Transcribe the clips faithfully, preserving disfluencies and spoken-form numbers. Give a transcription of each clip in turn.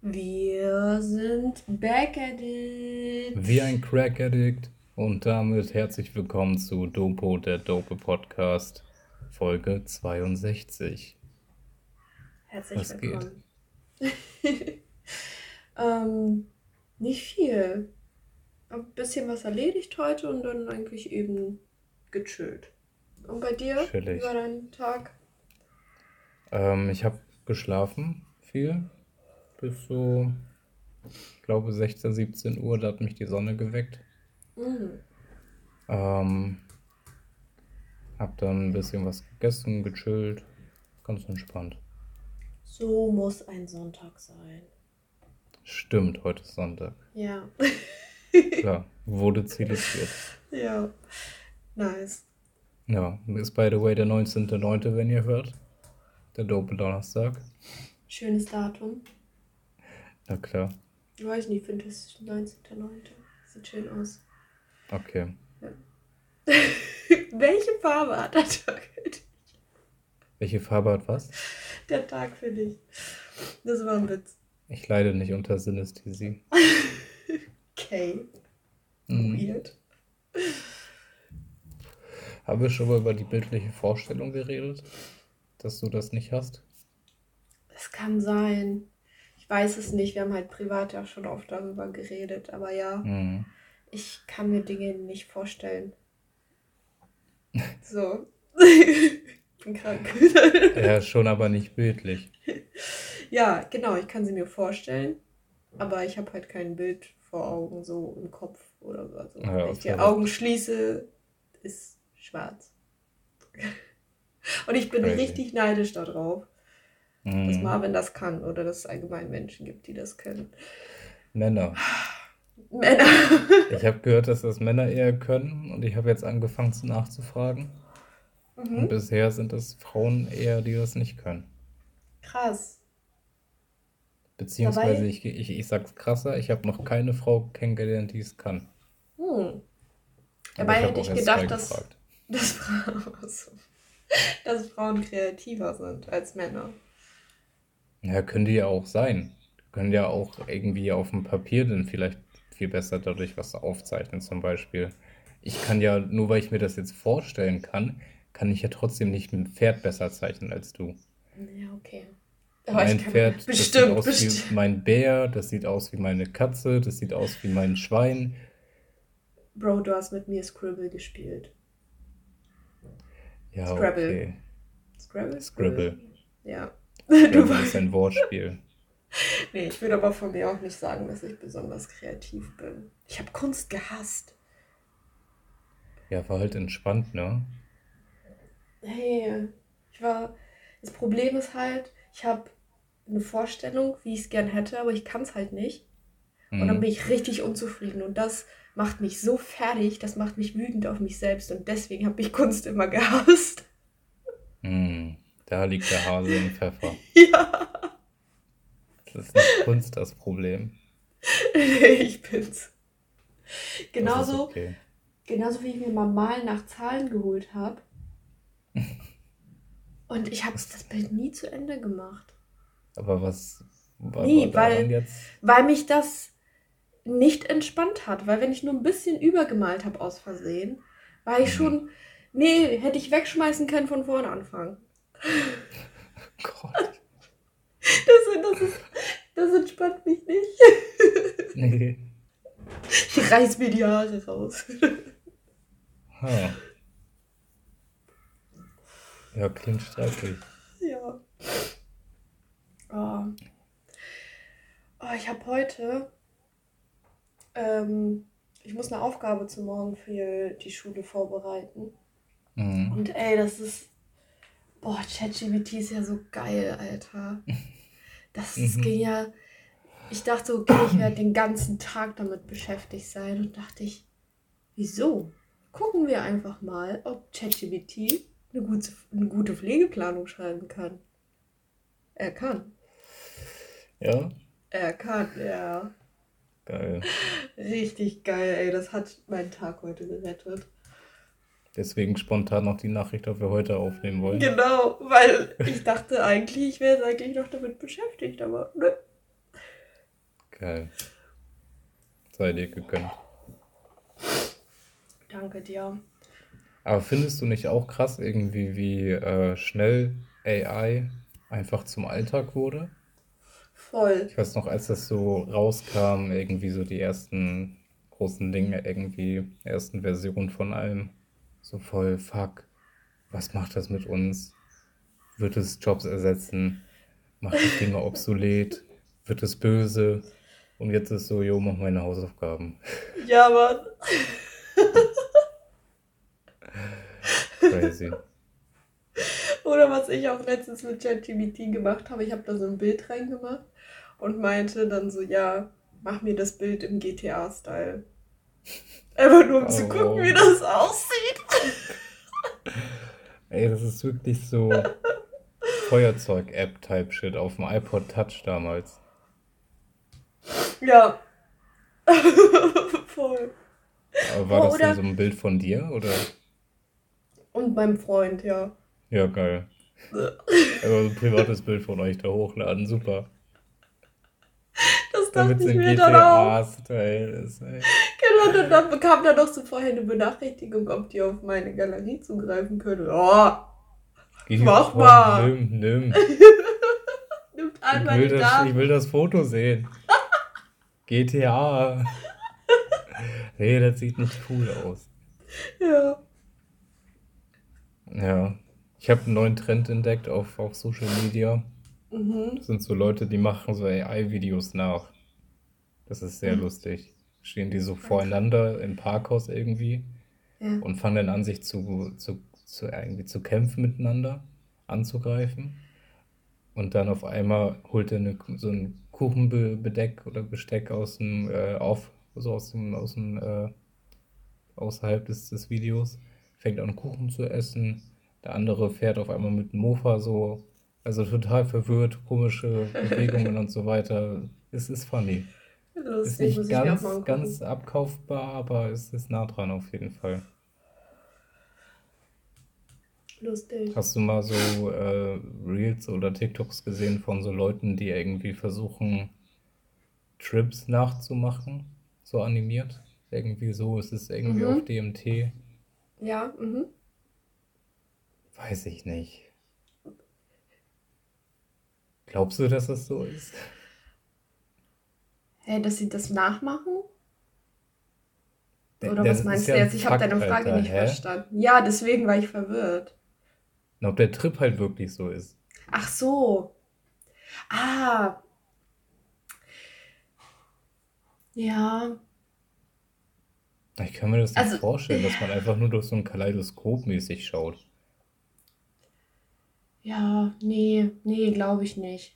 Wir sind back at it. Wie ein Crack Addict. Und damit herzlich willkommen zu Dopo, der Dope Podcast, Folge zweiundsechzig. Herzlich Was geht? willkommen. ähm, nicht viel. Ein bisschen was erledigt heute und dann eigentlich eben gechillt. Und bei dir? Wie Chillig. war dein Tag? Ähm, ich habe geschlafen viel. Bis so, ich glaube, sechzehn, siebzehn Uhr, da hat mich die Sonne geweckt. Mhm. Ähm, hab dann ein bisschen was gegessen, gechillt. Ganz entspannt. So muss ein Sonntag sein. Stimmt, heute ist Sonntag. Ja. Klar, wurde zelebriert. Ja. Nice. Ja, ist by the way der neunzehnter neunte, wenn ihr hört. Der Dope Donnerstag. Schönes Datum. Na klar. Ich weiß nicht, ich finde das neunzehnter neunte Sieht schön aus. Okay. Ja. Welche Farbe hat der Tag für dich? Welche Farbe hat was? Der Tag für dich. Das war ein Witz. Ich leide nicht unter Synästhesie. Okay. Mhm. Weird. Haben wir schon mal über die bildliche Vorstellung geredet? Dass du das nicht hast? Es kann sein. Ich weiß es nicht. Wir haben halt privat ja schon oft darüber geredet. Aber ja, Mhm. ich kann mir Dinge nicht vorstellen. So. Ich bin krank. Ja, schon, aber nicht bildlich. Ja, genau. Ich kann sie mir vorstellen. Aber ich habe halt kein Bild vor Augen, so im Kopf oder so. Also, Ja, wenn ich die verrückt. Augen schließe, ist schwarz. Und ich bin Crazy. richtig neidisch darauf, dass Mhm. Marvin das kann oder dass es allgemein Menschen gibt, die das können. Männer. Männer. Ich habe gehört, dass das Männer eher können und ich habe jetzt angefangen zu nachzufragen. Und Mhm. bisher sind es Frauen eher, die das nicht können. Krass. Beziehungsweise, Dabei, ich, ich, ich sag's krasser, ich habe noch keine Frau kennengelernt, die es kann. hm, Aber dabei ich habe hätte auch ich erst zwei gedacht, dass, gefragt. dass, Frauen, dass Frauen kreativer sind als Männer. Ja, können die ja auch sein. Können ja auch irgendwie auf dem Papier dann vielleicht viel besser dadurch was aufzeichnen, zum Beispiel. Ich kann ja, nur weil ich mir das jetzt vorstellen kann, kann ich ja trotzdem nicht ein Pferd besser zeichnen als du. Ja, okay. Aber ich Mein kann Pferd, das sieht bestimmt, aus wie bestimmt. mein Bär, das sieht aus wie meine Katze, das sieht aus wie mein Schwein. Bro, du hast mit mir Scribble gespielt. Ja, Scrabble. okay. Scrabble? Scribble. Ja. Du Scrabble warst. ist ein Wortspiel. Nee, ich würde aber von mir auch nicht sagen, dass ich besonders kreativ bin. Ich habe Kunst gehasst. Ja, war halt entspannt, ne? Hey, ich war. Das Problem ist halt, ich habe eine Vorstellung, wie ich es gern hätte, aber ich kann es halt nicht. Und dann bin Mhm. ich richtig unzufrieden. Und das macht mich so fertig, das macht mich wütend auf mich selbst. Und deswegen habe ich Kunst immer gehasst. Mhm. Da liegt der Hase im Pfeffer. Ja. Das ist nicht Kunst das Problem. Nee, ich bin's. Das ist Genauso, okay. genauso wie ich mir mal Malen nach Zahlen geholt habe. Und ich habe Was, das Bild nie zu Ende gemacht. aber was war, war Nie, daran weil, jetzt? weil mich das nicht entspannt hat. Weil wenn ich nur ein bisschen übergemalt habe aus Versehen, war ich Mhm. schon, nee, hätte ich wegschmeißen können von vorne anfangen. Gott. Das, das, ist, das entspannt mich nicht. Nee. Ich reiß mir die Haare raus. Ha. Ja, klingt streitlich. Ja. Oh. Oh, ich habe heute, ähm, ich muss eine Aufgabe zum Morgen für die Schule vorbereiten. Mhm. Und ey, das ist, boah, ChatGPT ist ja so geil, Alter. Das, das ging Mhm. ja, ich dachte, okay, ich werde den ganzen Tag damit beschäftigt sein. Und dachte ich, wieso? Gucken wir einfach mal, ob ChatGPT eine gute, eine gute Pflegeplanung schreiben kann. Er kann. Ja, Er kann, ja. geil. Richtig geil, ey. Das hat meinen Tag heute gerettet. Deswegen spontan noch die Nachricht, ob wir heute aufnehmen wollen. Genau, weil ich dachte eigentlich, ich wäre jetzt eigentlich noch damit beschäftigt, aber ne. Geil. Sei dir gegönnt. Danke dir. Aber findest du nicht auch krass irgendwie, wie äh, schnell A I einfach zum Alltag wurde? Voll. Ich weiß noch, als das so rauskam, irgendwie so die ersten großen Dinge, irgendwie ersten Versionen von allem, so voll, fuck, was macht das mit uns? Wird es Jobs ersetzen? Macht es Dinge obsolet? Wird es böse? Und jetzt ist so, jo, mach meine Hausaufgaben. Ja, Mann. Crazy. Oder was ich auch letztens mit ChatGPT gemacht habe, ich habe da so ein Bild reingemacht und meinte dann so, ja, mach mir das Bild im G T A-Style. Einfach nur um zu gucken, wie Warum? das aussieht. Ey, das ist wirklich so Feuerzeug-App-Type-Shit auf dem iPod Touch damals. Ja. Voll. Aber war Boah, das denn oder? so ein Bild von dir, oder? Und beim Freund, ja. Ja, geil. Aber ein privates Bild von euch da hochladen, super. Das Damit dachte es ich im mir dann auch. G T A-Style ist, ey. Genau, und dann bekam da noch so vorher eine Benachrichtigung, ob die auf meine Galerie zugreifen können. Oh, Geh, mach komm, mal. nimm, nimm. Nimmt Ich einmal will die das, ich will Daten. das Foto sehen. G T A. Nee, das sieht nicht cool aus. Ja. Ja. Ich habe einen neuen Trend entdeckt auf, auf Social Media. Mhm. Das sind so Leute, die machen so A I-Videos nach. Das ist sehr lustig. Stehen die so Einfach. voreinander im Parkhaus irgendwie Ja. und fangen dann an, sich zu, zu, zu, irgendwie zu kämpfen miteinander, anzugreifen. Und dann auf einmal holt er eine, so ein Kuchenbedeck oder Besteck aus dem, äh, auf, so aus dem, aus dem, äh, außerhalb des, des Videos, fängt an Kuchen zu essen. Der andere fährt auf einmal mit dem Mofa so, also total verwirrt, komische Bewegungen und so weiter. Es ist funny. Ist Lustig, nicht muss ich mir auch mal ganz, angucken. ganz abkaufbar, aber es ist nah dran auf jeden Fall. Lustig. Hast du mal so äh, Reels oder TikToks gesehen von so Leuten, die irgendwie versuchen, Trips nachzumachen? So animiert? Irgendwie so, es ist irgendwie auf Mhm. D M T. Ja, mhm. Weiß ich nicht. Glaubst du, dass das so ist? Hey, dass sie das nachmachen? D- Oder Das was ist meinst ja du ein jetzt? Ich habe Fakt, deine Frage Alter, nicht hä? verstanden. Ja, deswegen war ich verwirrt. Und ob der Trip halt wirklich so ist. Ach so. Ah, ja. Ich kann mir das nicht Also, vorstellen, dass man einfach nur durch so ein Kaleidoskop mäßig schaut. ja, nee, nee, glaube ich nicht.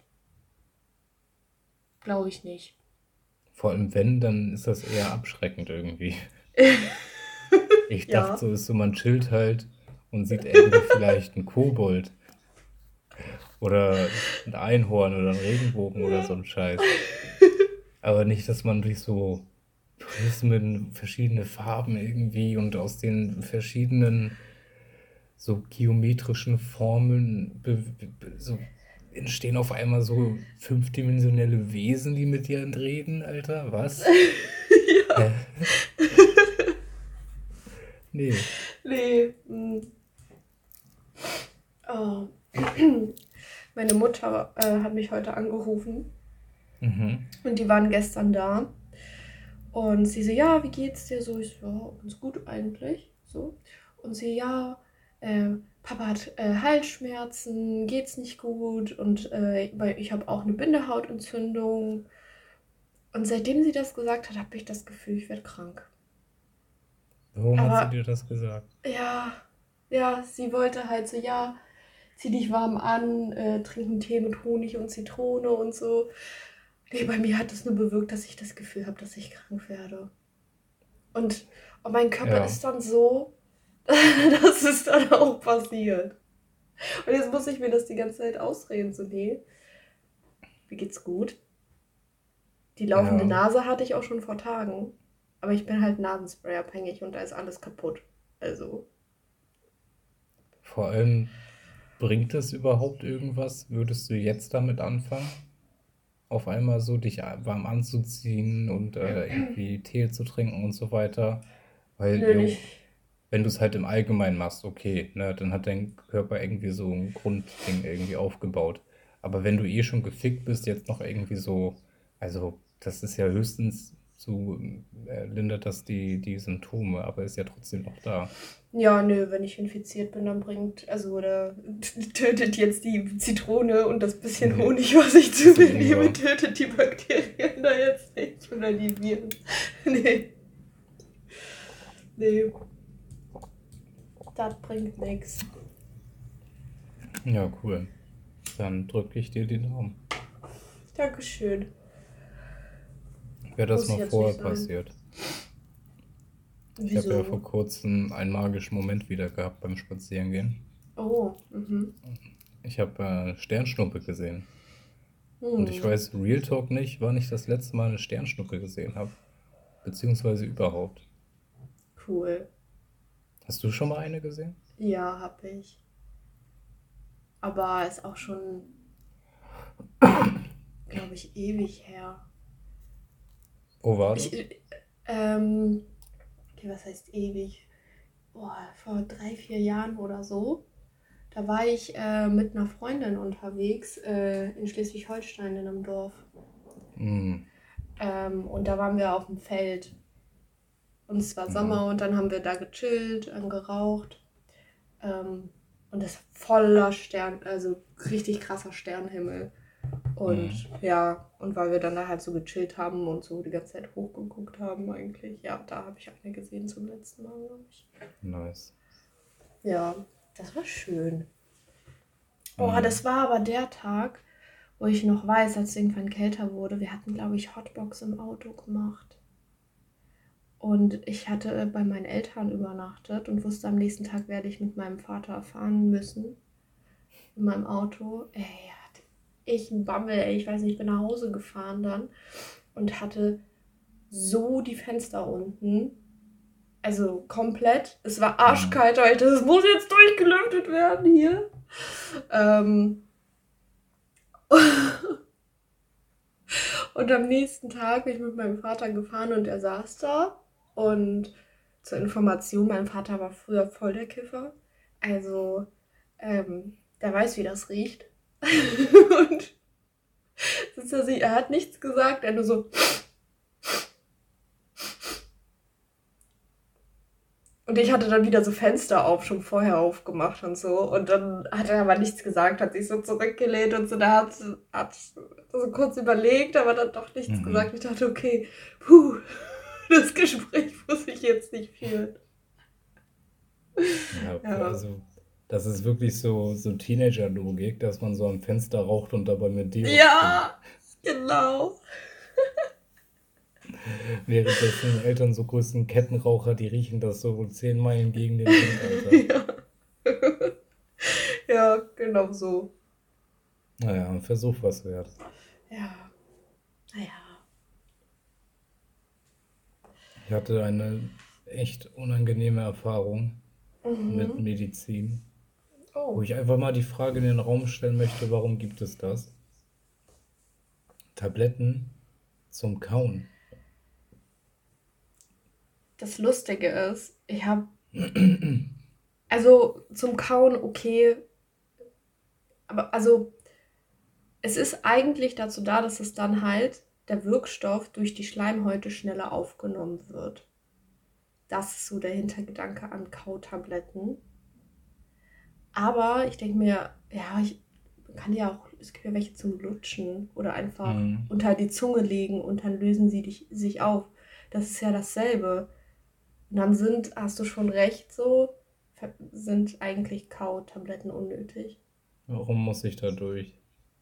Glaube ich nicht. Vor allem wenn, dann ist das eher abschreckend irgendwie. Ich dachte Ja. so, ist so, man chillt halt und sieht irgendwie vielleicht einen Kobold oder ein Einhorn oder einen Regenbogen oder so Ja. ein Scheiß. Aber nicht, dass man durch so Prismen, verschiedene Farben irgendwie und aus den verschiedenen so geometrischen Formeln be be so entstehen auf einmal so fünfdimensionelle Wesen, die mit dir reden, Alter. Was? Ja. Hä? Nee. Nee. mm. Oh. Meine Mutter äh, hat mich heute angerufen Mhm. und die waren gestern da. Und sie so, ja, wie geht's dir so? Ich so, ja, ganz gut eigentlich. So. Und sie, ja, äh, Papa hat äh, Halsschmerzen, geht's nicht gut und äh, weil ich habe auch eine Bindehautentzündung. Und seitdem sie das gesagt hat, habe ich das Gefühl, ich werde krank. Warum hat sie Aber dir das gesagt? ja, ja, sie wollte halt so, ja, zieh dich warm an, äh, trink einen Tee mit Honig und Zitrone und so. Nee, bei mir hat es nur bewirkt, dass ich das Gefühl habe, dass ich krank werde. Und, und mein Körper Ja, ist dann so, dass es dann auch passiert. Und jetzt muss ich mir das die ganze Zeit ausreden. So, nee, mir geht's gut. Die laufende ja. Nase hatte ich auch schon vor Tagen. Aber ich bin halt Nasenspray abhängig und da ist alles kaputt. Also, Vor allem, bringt es überhaupt irgendwas? Würdest du jetzt damit anfangen? auf einmal so dich warm anzuziehen und äh, irgendwie Tee zu trinken und so weiter. Weil, Nö, jo, nicht. wenn du es halt im Allgemeinen machst, okay, ne, dann hat dein Körper irgendwie so ein Grundding irgendwie aufgebaut. Aber wenn du eh schon gefickt bist, jetzt noch irgendwie so, also das ist ja höchstens so, äh, lindert das die, die Symptome, aber ist ja trotzdem noch da. Ja, nö, wenn ich infiziert bin, dann bringt, also, oder tötet jetzt die Zitrone und das bisschen Nee, Honig, was ich zu bisschen mir nehme, Ingwer. tötet die Bakterien da jetzt nicht. Oder die Viren. Nee, nee, das bringt nichts. Ja, cool. Dann drücke ich dir die Daumen. Dankeschön. Wäre das Muss noch jetzt nicht vorher sein. passiert. Ich habe ja vor Wieso? kurzem einen magischen Moment wieder gehabt beim Spazierengehen. Oh, mhm. Ich habe äh, Sternschnuppe gesehen. Und ich Hm, weiß Real Talk nicht, wann ich das letzte Mal eine Sternschnuppe gesehen habe. Beziehungsweise überhaupt. cool. Hast du schon mal eine gesehen? Ja, hab ich. Aber ist auch schon, glaube ich, ewig her. Wo war Ich, das? äh, ähm, okay, was heißt ewig? Boah, vor drei, vier Jahren oder so. Da war ich äh, mit einer Freundin unterwegs äh, in Schleswig-Holstein in einem Dorf. Hm. Ähm, und da waren wir auf dem Feld. Und es war Mhm. Sommer und dann haben wir da gechillt, äh, geraucht. Ähm, und es war voller Stern, also richtig krasser Sternenhimmel. Mhm. Und ja, und weil wir dann da halt so gechillt haben und so die ganze Zeit hochgeguckt haben eigentlich. Ja, da habe ich eine gesehen zum letzten Mal, glaube ich. Nice. Ja, das war schön. Oh, Mhm. das war aber der Tag, wo ich noch weiß, als es irgendwann kälter wurde. Wir hatten, glaube ich, Hotbox im Auto gemacht. Und ich hatte bei meinen Eltern übernachtet und wusste, am nächsten Tag werde ich mit meinem Vater fahren müssen. In meinem Auto. Ey, hatte ich einen Bammel, ey. Ich weiß nicht, ich bin nach Hause gefahren dann und hatte so die Fenster unten. Also komplett. Es war Mhm. arschkalt, Leute. Es muss jetzt durchgelüftet werden hier. Ähm, Und am nächsten Tag bin ich mit meinem Vater gefahren und er saß da. Und zur Information, mein Vater war früher voll der Kiffer. Also, ähm, der weiß, wie das riecht. Und sitzt er, sich, er hat nichts gesagt, er nur so. Und ich hatte dann wieder so Fenster auf, schon vorher aufgemacht und so. Und dann hat er aber nichts gesagt, hat sich so zurückgelehnt und so. Da hat, hat so kurz überlegt, aber dann doch nichts gesagt. Mhm. Ich dachte, okay, puh, das Gespräch muss ich jetzt nicht führen. Ja, Ja. also das ist wirklich so, so Teenager-Logik, dass man so am Fenster raucht und dabei mit Deo sprüht. Ja, genau. Währenddessen Eltern so größten Kettenraucher, die riechen das so zehn Meilen gegen den Wind, Alter. Ja. Ja, genau so. Naja, ein Versuch was wert. Ja, naja. Ich hatte eine echt unangenehme Erfahrung mit Mhm. Medizin, wo Oh, ich einfach mal die Frage in den Raum stellen möchte, warum gibt es das? Tabletten zum Kauen. das Lustige ist, ich habe, also zum Kauen okay, aber also es ist eigentlich dazu da, dass es dann halt der Wirkstoff durch die Schleimhäute schneller aufgenommen wird. Das ist so der Hintergedanke an Kautabletten. Aber ich denke mir, ja, ich man kann ja auch, es gibt ja welche zum Lutschen oder einfach Mhm. unter die Zunge legen und dann lösen sie dich, sich auf. Das ist ja dasselbe. Und dann sind, hast du schon recht, so sind eigentlich Kautabletten unnötig. Warum muss ich da durch?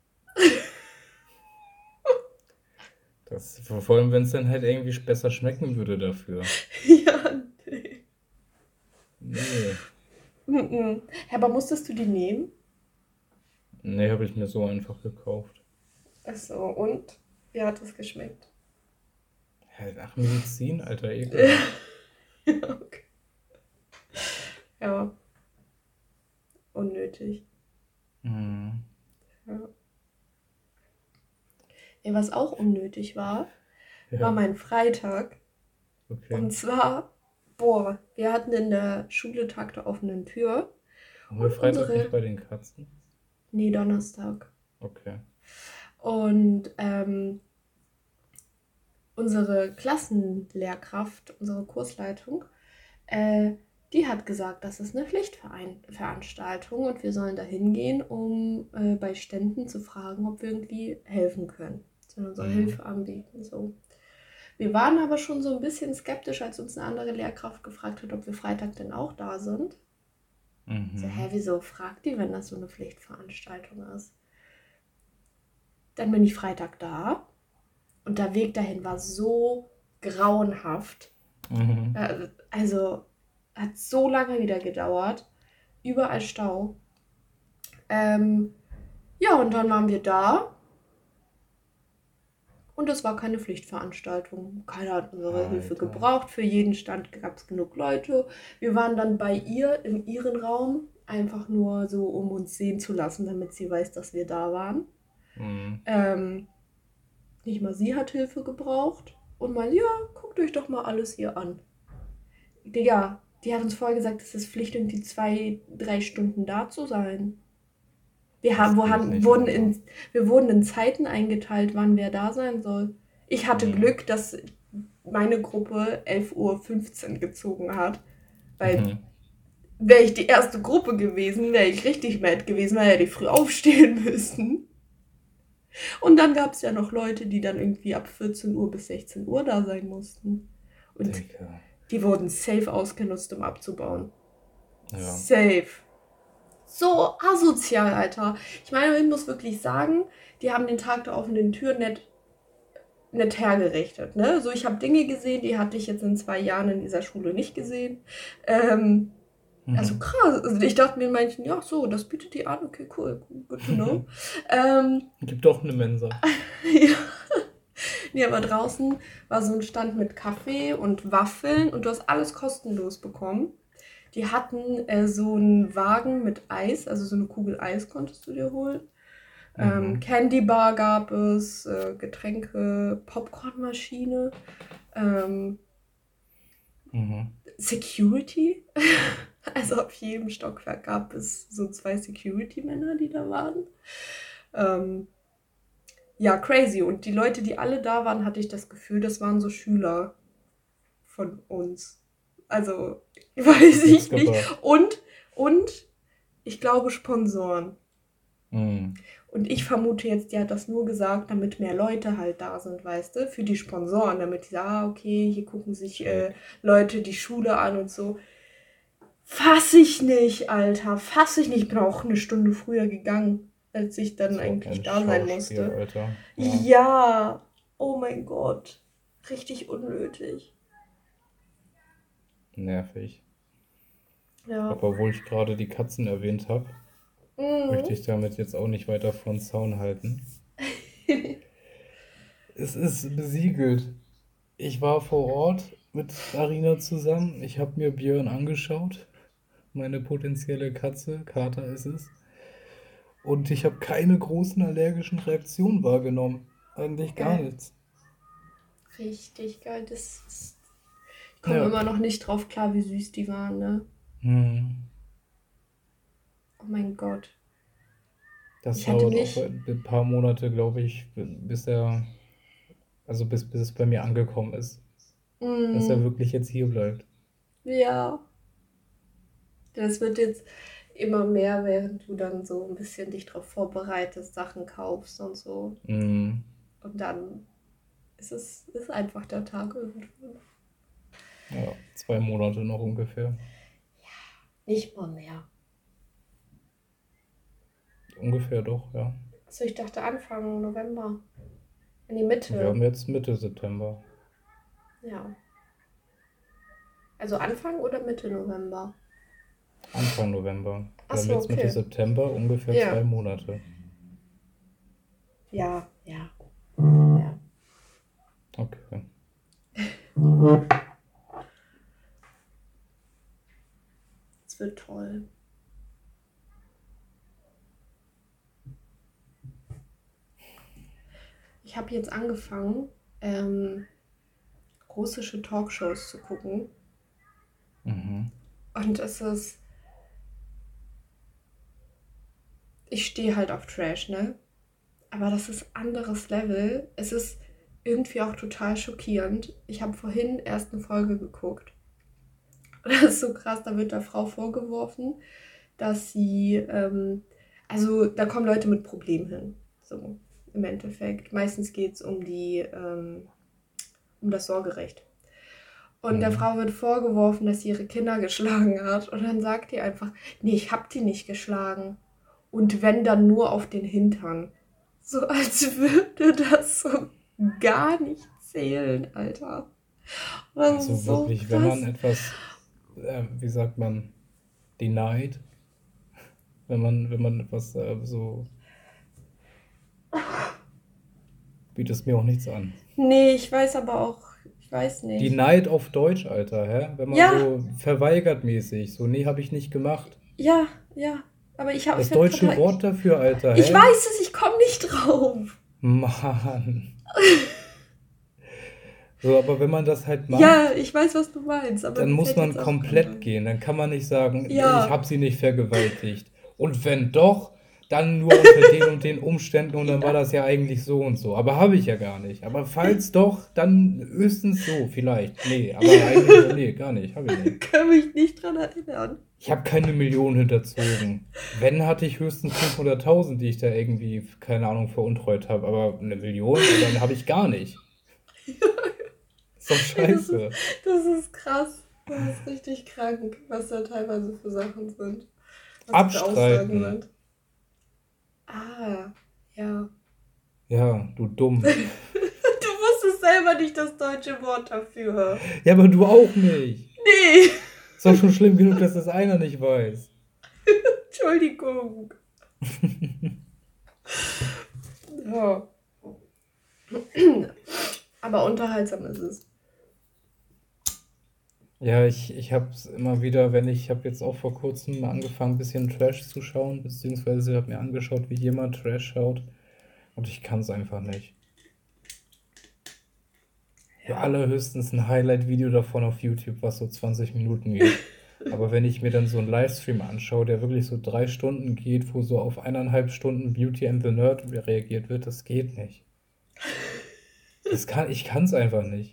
Das, vor allem, wenn es dann halt irgendwie besser schmecken würde dafür. Ja, nee. Nee. Mhm. Ja, aber musstest du die nehmen? Nee, habe ich mir so einfach gekauft. Achso, und? Wie hat es geschmeckt? Hä, nach Medizin, alter, ekelhaft. Ja, okay. Ja, unnötig. Mhm. Ja. Ey, was auch unnötig war, war Ja, mein Freitag. okay. Und zwar, boah, wir hatten in der Schule Tag der offenen Tür Haben wir und Freitag nicht unsere, bei den Katzen? nee, Donnerstag. Okay. Und ähm, unsere Klassenlehrkraft, unsere Kursleitung, äh, die hat gesagt, das ist eine Pflichtveranstaltung und wir sollen da hingehen, um äh, bei Ständen zu fragen, ob wir irgendwie helfen können. Sollen unsere Mhm. Hilfe anbieten. So. Wir waren aber schon so ein bisschen skeptisch, als uns eine andere Lehrkraft gefragt hat, ob wir Freitag denn auch da sind. So, hä, Mhm. wieso fragt die, wenn das so eine Pflichtveranstaltung ist? Dann bin ich Freitag da und der Weg dahin war so grauenhaft. Mhm. Äh, Also hat so lange wieder gedauert. Überall Stau. Ähm, ja, und dann waren wir da und es war keine Pflichtveranstaltung. Keiner hat unsere Hilfe Alter. gebraucht. Für jeden Stand gab es genug Leute. Wir waren dann bei ihr in ihren Raum, einfach nur so, um uns sehen zu lassen, damit sie weiß, dass wir da waren. Mhm. Ähm, Nicht mal sie hat Hilfe gebraucht und meinte, ja, guckt euch doch mal alles hier an. Digga, die hat uns vorher gesagt, es ist Pflicht, irgendwie zwei, drei Stunden da zu sein. Wir, haben, Das wo geht haben, nicht, wurden Alter. in, wir wurden in Zeiten eingeteilt, wann wer da sein soll. Ich hatte Mhm. Glück, dass meine Gruppe elf Uhr fünfzehn gezogen hat. Weil Mhm. wäre ich die erste Gruppe gewesen, wäre ich richtig mad gewesen, weil hätte ich früh aufstehen müssen. Und dann gab es ja noch Leute, die dann irgendwie ab vierzehn Uhr bis sechzehn Uhr da sein mussten. Und Digga. die wurden safe ausgenutzt, um abzubauen. Ja. Safe. So asozial, Alter. Ich meine, ich muss wirklich sagen, die haben den Tag der offenen Tür nicht, nicht hergerichtet. Ne? So, ich habe Dinge gesehen, die hatte ich jetzt in zwei Jahren in dieser Schule nicht gesehen. Ähm, also Mhm. krass. Also ich dachte mir in manchen, ja, so, das bietet die an. Okay, cool. Good to know. Ähm, Gibt doch eine Mensa. ja. Nee, aber draußen war so ein Stand mit Kaffee und Waffeln und du hast alles kostenlos bekommen. Die hatten äh, so einen Wagen mit Eis, also so eine Kugel Eis konntest du dir holen. Ähm, Mhm. Candy Bar gab es, äh, Getränke, Popcornmaschine, ähm, Mhm. Security. Also auf jedem Stockwerk gab es so zwei Security-Männer, die da waren. Ähm, ja, crazy. Und die Leute, die alle da waren, hatte ich das Gefühl, das waren so Schüler von uns. Also, weiß Hat nichts ich nicht. gebracht. Und, und ich glaube Sponsoren. Mhm. Und ich vermute jetzt, die hat das nur gesagt, damit mehr Leute halt da sind, weißt du, für die Sponsoren, damit die sagen, ah, okay, hier gucken sich äh, Fake. Leute die Schule an und so. Fass ich nicht, Alter, fass ich nicht. Ich bin auch eine Stunde früher gegangen, als ich dann So eigentlich ein da sein Schauspiel, musste. Alter. Ja. Ja, oh mein Gott, richtig unnötig. Nervig. Ja. Aber wo ich gerade die Katzen erwähnt habe, möchte Mhm. ich damit jetzt auch nicht weiter vor den Zaun halten. Es ist besiegelt. Ich war vor Ort mit Arina zusammen. Ich habe mir Björn angeschaut. Meine potenzielle Katze, Kater ist es. Und ich habe keine großen allergischen Reaktionen wahrgenommen. Eigentlich gar Geil. nichts. Richtig geil. Das ist, ich komme Ja. immer noch nicht drauf klar, wie süß die waren, ne? Hm. Oh mein Gott. Das Ich hatte dauert auch mich. ein paar Monate, glaube ich, bis er, also bis, bis es bei mir angekommen ist, dass er Mm, wirklich jetzt hier bleibt. ja. Das wird jetzt immer mehr, während du dann so ein bisschen dich darauf vorbereitest, Sachen kaufst und so. Hm. Und dann ist es ist einfach der Tag irgendwann. Ja, zwei Monate noch ungefähr. Nicht mal mehr. Ungefähr doch, ja. Also ich dachte Anfang November. In die Wir Mitte. haben jetzt Mitte September. Ja. Also Anfang oder Mitte November? Anfang November. Wir haben Achso, jetzt Mitte okay. September, ungefähr zwei Ja. Monate. Ja, ja, ja. Okay. Es wird toll. ich habe jetzt angefangen, ähm, russische Talkshows zu gucken. Mhm. Und es ist, ich stehe halt auf Trash, ne? Aber das ist anderes Level. Es ist irgendwie auch total schockierend. Ich habe vorhin erst eine Folge geguckt. Und das ist so krass, da wird der Frau vorgeworfen, dass sie, ähm, also da kommen Leute mit Problemen hin. So, im Endeffekt. Meistens geht es um die, ähm, um das Sorgerecht. Und der Mhm. Frau wird vorgeworfen, dass sie ihre Kinder geschlagen hat. Und dann sagt die einfach, nee, ich hab die nicht geschlagen. Und wenn, dann nur auf den Hintern. So als würde das so gar nicht zählen, Alter. Und das ist Also so wirklich, wenn man krass. etwas, äh, wie sagt man, denied, wenn man, wenn man etwas äh, so, bietet es mir auch nichts an. Nee, ich weiß aber auch, ich weiß nicht. Denied auf Deutsch, Alter, hä? Wenn man Ja, so verweigert mäßig, so, nee, habe ich nicht gemacht. ja, ja. Aber ich habe, ich Das werd grad, deutsche Wort dafür, Alter, ich hä? weiß es, ich komme nicht drauf. Mann. So, aber wenn man das halt Ja, macht, ich weiß, was du meinst, aber dann mir muss fällt jetzt man auch kein komplett ein. gehen. Dann kann man nicht sagen, ich Ja, habe sie nicht vergewaltigt. Und wenn doch, dann nur unter den und den Umständen und dann war ja. das ja eigentlich so und so. Aber habe ich ja gar nicht. Aber falls doch, dann höchstens so, vielleicht. Nee, aber eigentlich, nee, gar nicht, habe ich nicht. Kann mich nicht dran erinnern. Ich habe keine Millionen hinterzogen. Wenn, hatte ich höchstens fünfhunderttausend, die ich da irgendwie, keine Ahnung, veruntreut habe. Aber eine Million, dann habe ich gar nicht. Ist doch Ey, das ist, scheiße. das ist krass. Das ist richtig krank, was da teilweise für Sachen sind. Was für Aussagen Abstreiten. sind. Ah, ja. Ja, du dumm. Du wusstest selber nicht das deutsche Wort dafür. Ja, aber du auch nicht. Nee, Ist doch schon schlimm genug, dass das einer nicht weiß. Entschuldigung. Ja. Aber unterhaltsam ist es. Ja, ich, ich habe es immer wieder, wenn ich, ich habe jetzt auch vor kurzem mal angefangen, ein bisschen Trash zu schauen, beziehungsweise habe mir angeschaut, wie jemand Trash schaut und ich kann es einfach nicht. Ja, Ja. allerhöchstens ein Highlight-Video davon auf YouTube, was so zwanzig Minuten geht. Aber wenn ich mir dann so einen Livestream anschaue, der wirklich so drei Stunden geht, wo so auf eineinhalb Stunden Beauty and the Nerd reagiert wird, das geht nicht. Das kann, ich kann es einfach nicht.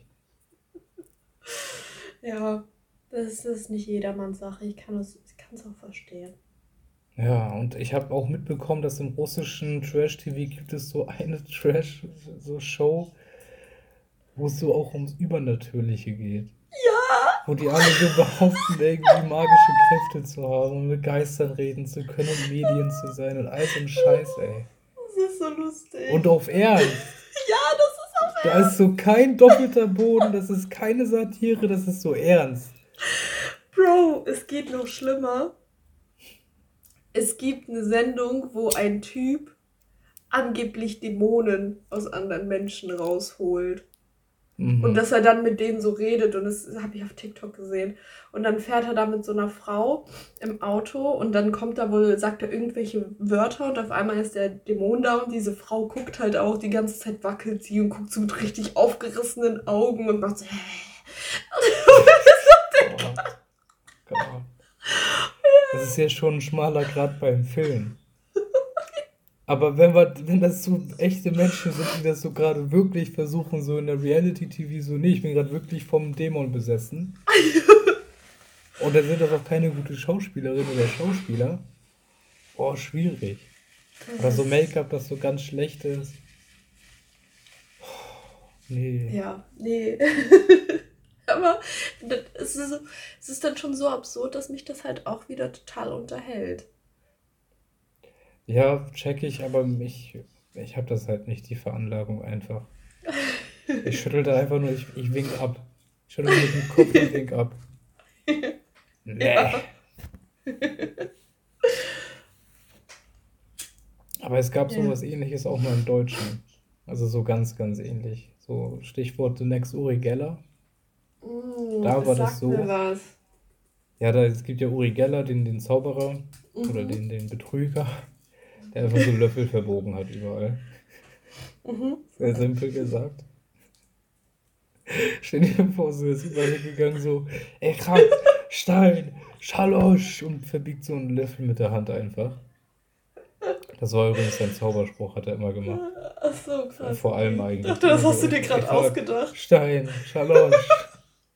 Ja, das ist nicht jedermanns Sache. Ich kann es, ich kann es auch verstehen. Ja, und ich habe auch mitbekommen, dass im russischen Trash-T V gibt es so eine Trash-Show, wo es so auch ums Übernatürliche geht. Ja! Wo die alle so behaupten, irgendwie magische Kräfte zu haben und mit Geistern reden zu können und Medien zu sein und all so ein Scheiß, ey. Das ist so lustig. Und auf Ernst. Ja, das ist auch Da ist so kein doppelter Boden, das ist keine Satire, das ist so ernst. Bro, es geht noch schlimmer. Es gibt eine Sendung, wo ein Typ angeblich Dämonen aus anderen Menschen rausholt. Und Mhm. dass er dann mit denen so redet. Und das habe ich auf TikTok gesehen. Und dann fährt er da mit so einer Frau im Auto. Und dann kommt er wohl, sagt er irgendwelche Wörter. Und auf einmal ist der Dämon da. Und diese Frau guckt halt auch. Die ganze Zeit wackelt sie und guckt so mit richtig aufgerissenen Augen. Und macht so... Oh Gott. Das ist ja schon ein schmaler Grat beim Film. Aber wenn, wir, wenn das so echte Menschen sind, die das so gerade wirklich versuchen, so in der Reality-T V, so, nee, ich bin gerade wirklich vom Dämon besessen. Und dann sind das auch keine gute Schauspielerin oder Schauspieler. Oh, schwierig. Oder so Make-up, das so ganz schlecht ist. Nee. Ja, nee. Aber es ist, es ist dann schon so absurd, dass mich das halt auch wieder total unterhält. Ja, check ich, aber ich, ich habe das halt nicht, die Veranlagung einfach. Ich schüttel da einfach nur, ich, ich wink ab. Ich schüttel mit dem Kopf und wink ab. Nee. Ja. Aber es gab Ja. sowas Ähnliches auch mal im Deutschen. Also so ganz, ganz ähnlich. So Stichwort The Next Uri Geller. Mm, Da das war das sagt so. mir was. Ja, da, es gibt ja Uri Geller, den, den Zauberer oder Mhm. den, den Betrüger, der einfach so Löffel verbogen hat überall. Mhm. Sehr simpel gesagt. Stell dir vor, so ist übergegangen, so, ey, krass, Stein, Schalosch und verbiegt so einen Löffel mit der Hand einfach. Das war übrigens sein Zauberspruch, hat er immer gemacht. Ach so, Vor, krass, vor allem okay. Ich eigentlich. dachte, das Immer hast so, du dir ey, gerade krass, ausgedacht. Stein, Schalosch.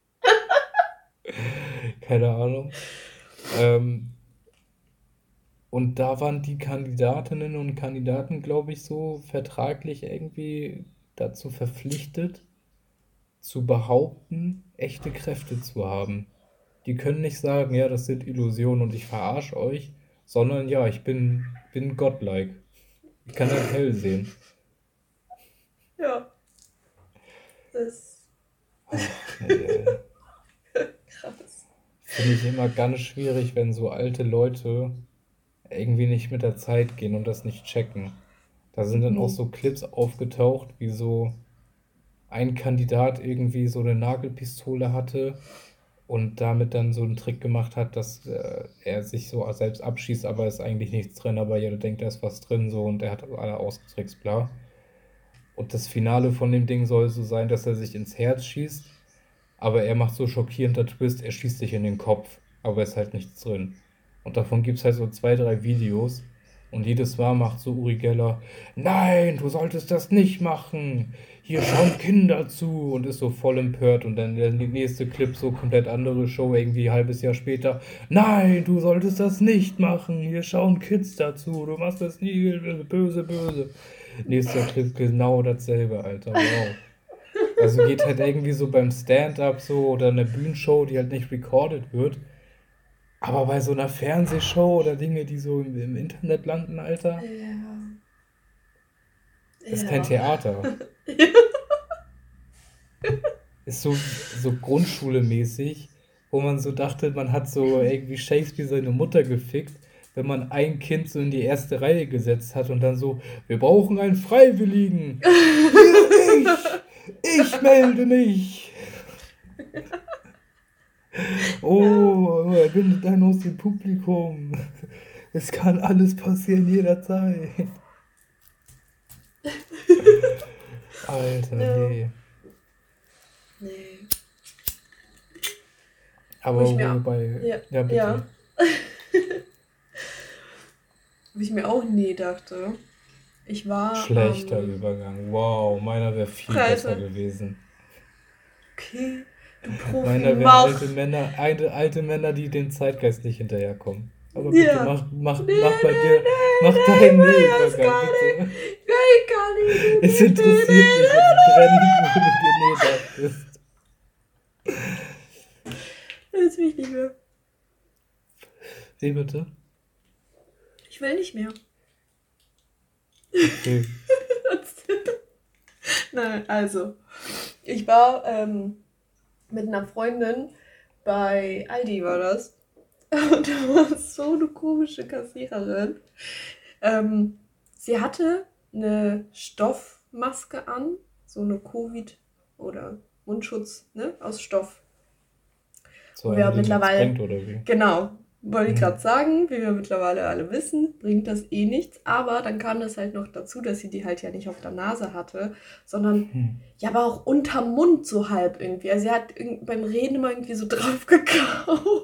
Keine Ahnung. Ähm, und da waren die Kandidatinnen und Kandidaten, glaube ich, so vertraglich irgendwie dazu verpflichtet, zu behaupten, echte Kräfte zu haben. Die können nicht sagen, ja, das sind Illusionen und ich verarsche euch, sondern ja, ich bin, bin godlike. Ich kann halt hell sehen. Ja, das Ach nee, ey. ist krass. Finde ich immer ganz schwierig, wenn so alte Leute irgendwie nicht mit der Zeit gehen und das nicht checken. Da sind dann auch Nee. so Clips aufgetaucht, wie so ein Kandidat irgendwie so eine Nagelpistole hatte und damit dann so einen Trick gemacht hat, dass äh, er sich so selbst abschießt, aber ist eigentlich nichts drin, aber jeder denkt, da ist was drin so und er hat alle ausgetrickst, bla. Und das Finale von dem Ding soll so sein, dass er sich ins Herz schießt, aber er macht so schockierender Twist, er schießt sich in den Kopf, aber ist halt nichts drin. Und davon gibt es halt so zwei, drei Videos. Und jedes Mal macht so Uri Geller, nein, du solltest das nicht machen. Hier schauen Kinder zu und ist so voll empört. Und dann der nächste Clip, so komplett andere Show, irgendwie ein halbes Jahr später. Nein, du solltest das nicht machen. Hier schauen Kids dazu. Du machst das nie. Böse, böse. Nächster Clip genau dasselbe, Alter. Wow. Also geht halt irgendwie so beim Stand-up so oder einer Bühnenshow, die halt nicht recorded wird. Aber bei so einer Fernsehshow oder Dinge, die so im, im Internet landen, Alter, Ja. ist kein Ja. Theater. Ist so, so Grundschule-mäßig, wo man so dachte, man hat so irgendwie Shakespeare seine Mutter gefickt, wenn man ein Kind so in die erste Reihe gesetzt hat und dann so, wir brauchen einen Freiwilligen. Hier ich, ich melde mich. Oh, er bindet einen aus dem Publikum. Es kann alles passieren jederzeit. Alter, Ja. nee. Nee. Aber Wo ich wo mir wir auch, bei. ja, Ja, bitte. ja, wo ich mir auch nie dachte. Ich war Schlechter am Übergang. Wow, meiner wäre viel besser Freitag. gewesen. Okay, du Meiner Profi, wären alte mach. Männer, alte, alte Männer, die dem Zeitgeist nicht hinterherkommen. Aber bitte Ja. mach, mach, Nee, mach bei nee, dir, nee, mach nee, deinen ich will das Übergang, gar nicht. bitte. Nein, gar nicht. Es Nee, nee, interessiert nee, mich jetzt brennend, wo du dir nee dachtest. nee. Jetzt will ich nicht mehr. Wie bitte? Ich will nicht mehr. Okay. Nein, also. Ich war ähm, mit einer Freundin bei Aldi, war das. Und da war so eine komische Kassiererin. Ähm, sie hatte eine Stoffmaske an, so eine Covid- oder Mundschutz, ne, aus Stoff. So Wo wir eine, die nichts mittlerweile, bringt, oder wie? genau, wollte ich Mhm. gerade sagen, wie wir mittlerweile alle wissen, bringt das eh nichts. Aber dann kam das halt noch dazu, dass sie die halt ja nicht auf der Nase hatte, sondern Hm. ja, aber auch unterm Mund so halb irgendwie. Also sie hat irgend- beim Reden immer irgendwie so drauf gekaut.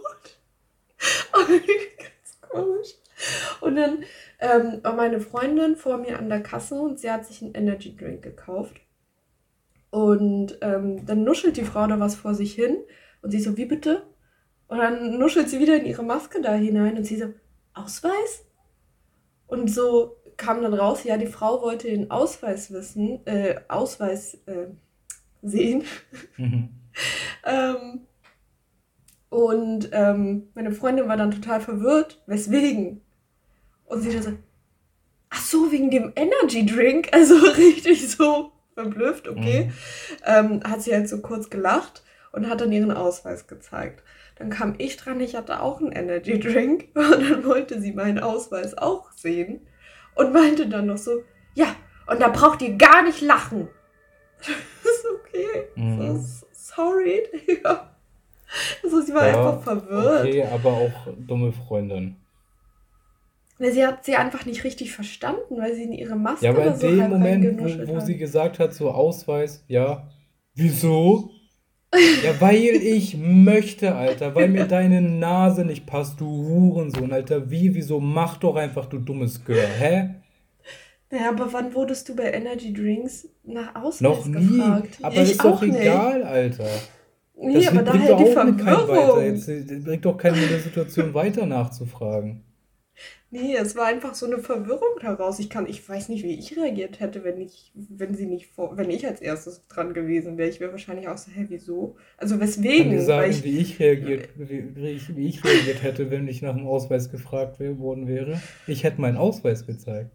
Ganz komisch. Und dann ähm, war meine Freundin vor mir an der Kasse und sie hat sich einen Energy Drink gekauft. Und ähm, dann nuschelt die Frau da was vor sich hin und sie so, wie bitte? Und dann nuschelt sie wieder in ihre Maske da hinein und sie so, Ausweis? Und so kam dann raus, ja, die Frau wollte den Ausweis wissen, äh, Ausweis äh, sehen. Mhm. Ähm, und ähm, meine Freundin war dann total verwirrt, weswegen? Und sie dann so, ach so, wegen dem Energy Drink, also richtig so verblüfft, okay. Mhm. Ähm, hat sie halt so kurz gelacht und hat dann ihren Ausweis gezeigt. Dann kam ich dran, ich hatte auch einen Energy Drink und dann wollte sie meinen Ausweis auch sehen und meinte dann noch so, ja, und da braucht ihr gar nicht lachen. Ist okay. Mhm. So, sorry. Ja. Also sie war einfach Ja, verwirrt. okay, aber auch dumme Freundin. Na, sie hat sie einfach nicht richtig verstanden, weil sie in ihre Ja, Maske aber da in so dem halb Moment, wo, reingenuschelt wo hat. sie gesagt hat, so Ausweis, ja, wieso? Ja, weil ich möchte, Alter, weil mir deine Nase nicht passt, du Hurensohn, Alter. Wie, wieso? Mach doch einfach, du dummes Gör, hä? Naja, aber wann wurdest du bei Energy Drinks nach Noch Ausweis nie, gefragt? aber Ich ist doch auch nicht. egal, Alter. Nee, Das aber hilft- bringt daher doch die auch mit keinem weiter. Jetzt Verwirrung. äh, bringt doch keinen in der Situation weiter nachzufragen. Nee, es war einfach so eine Verwirrung daraus. Ich kann, ich weiß nicht, wie ich reagiert hätte, wenn ich, wenn sie nicht vor, wenn ich als erstes dran gewesen wäre. Ich wäre wahrscheinlich auch so, hä, wieso? Also Kann dir weswegen? Weil sagen, ich, wie ich reagiert, wie, wie ich, wie ich reagiert hätte, wenn ich nach dem Ausweis gefragt wär- worden wäre. Ich hätte meinen Ausweis gezeigt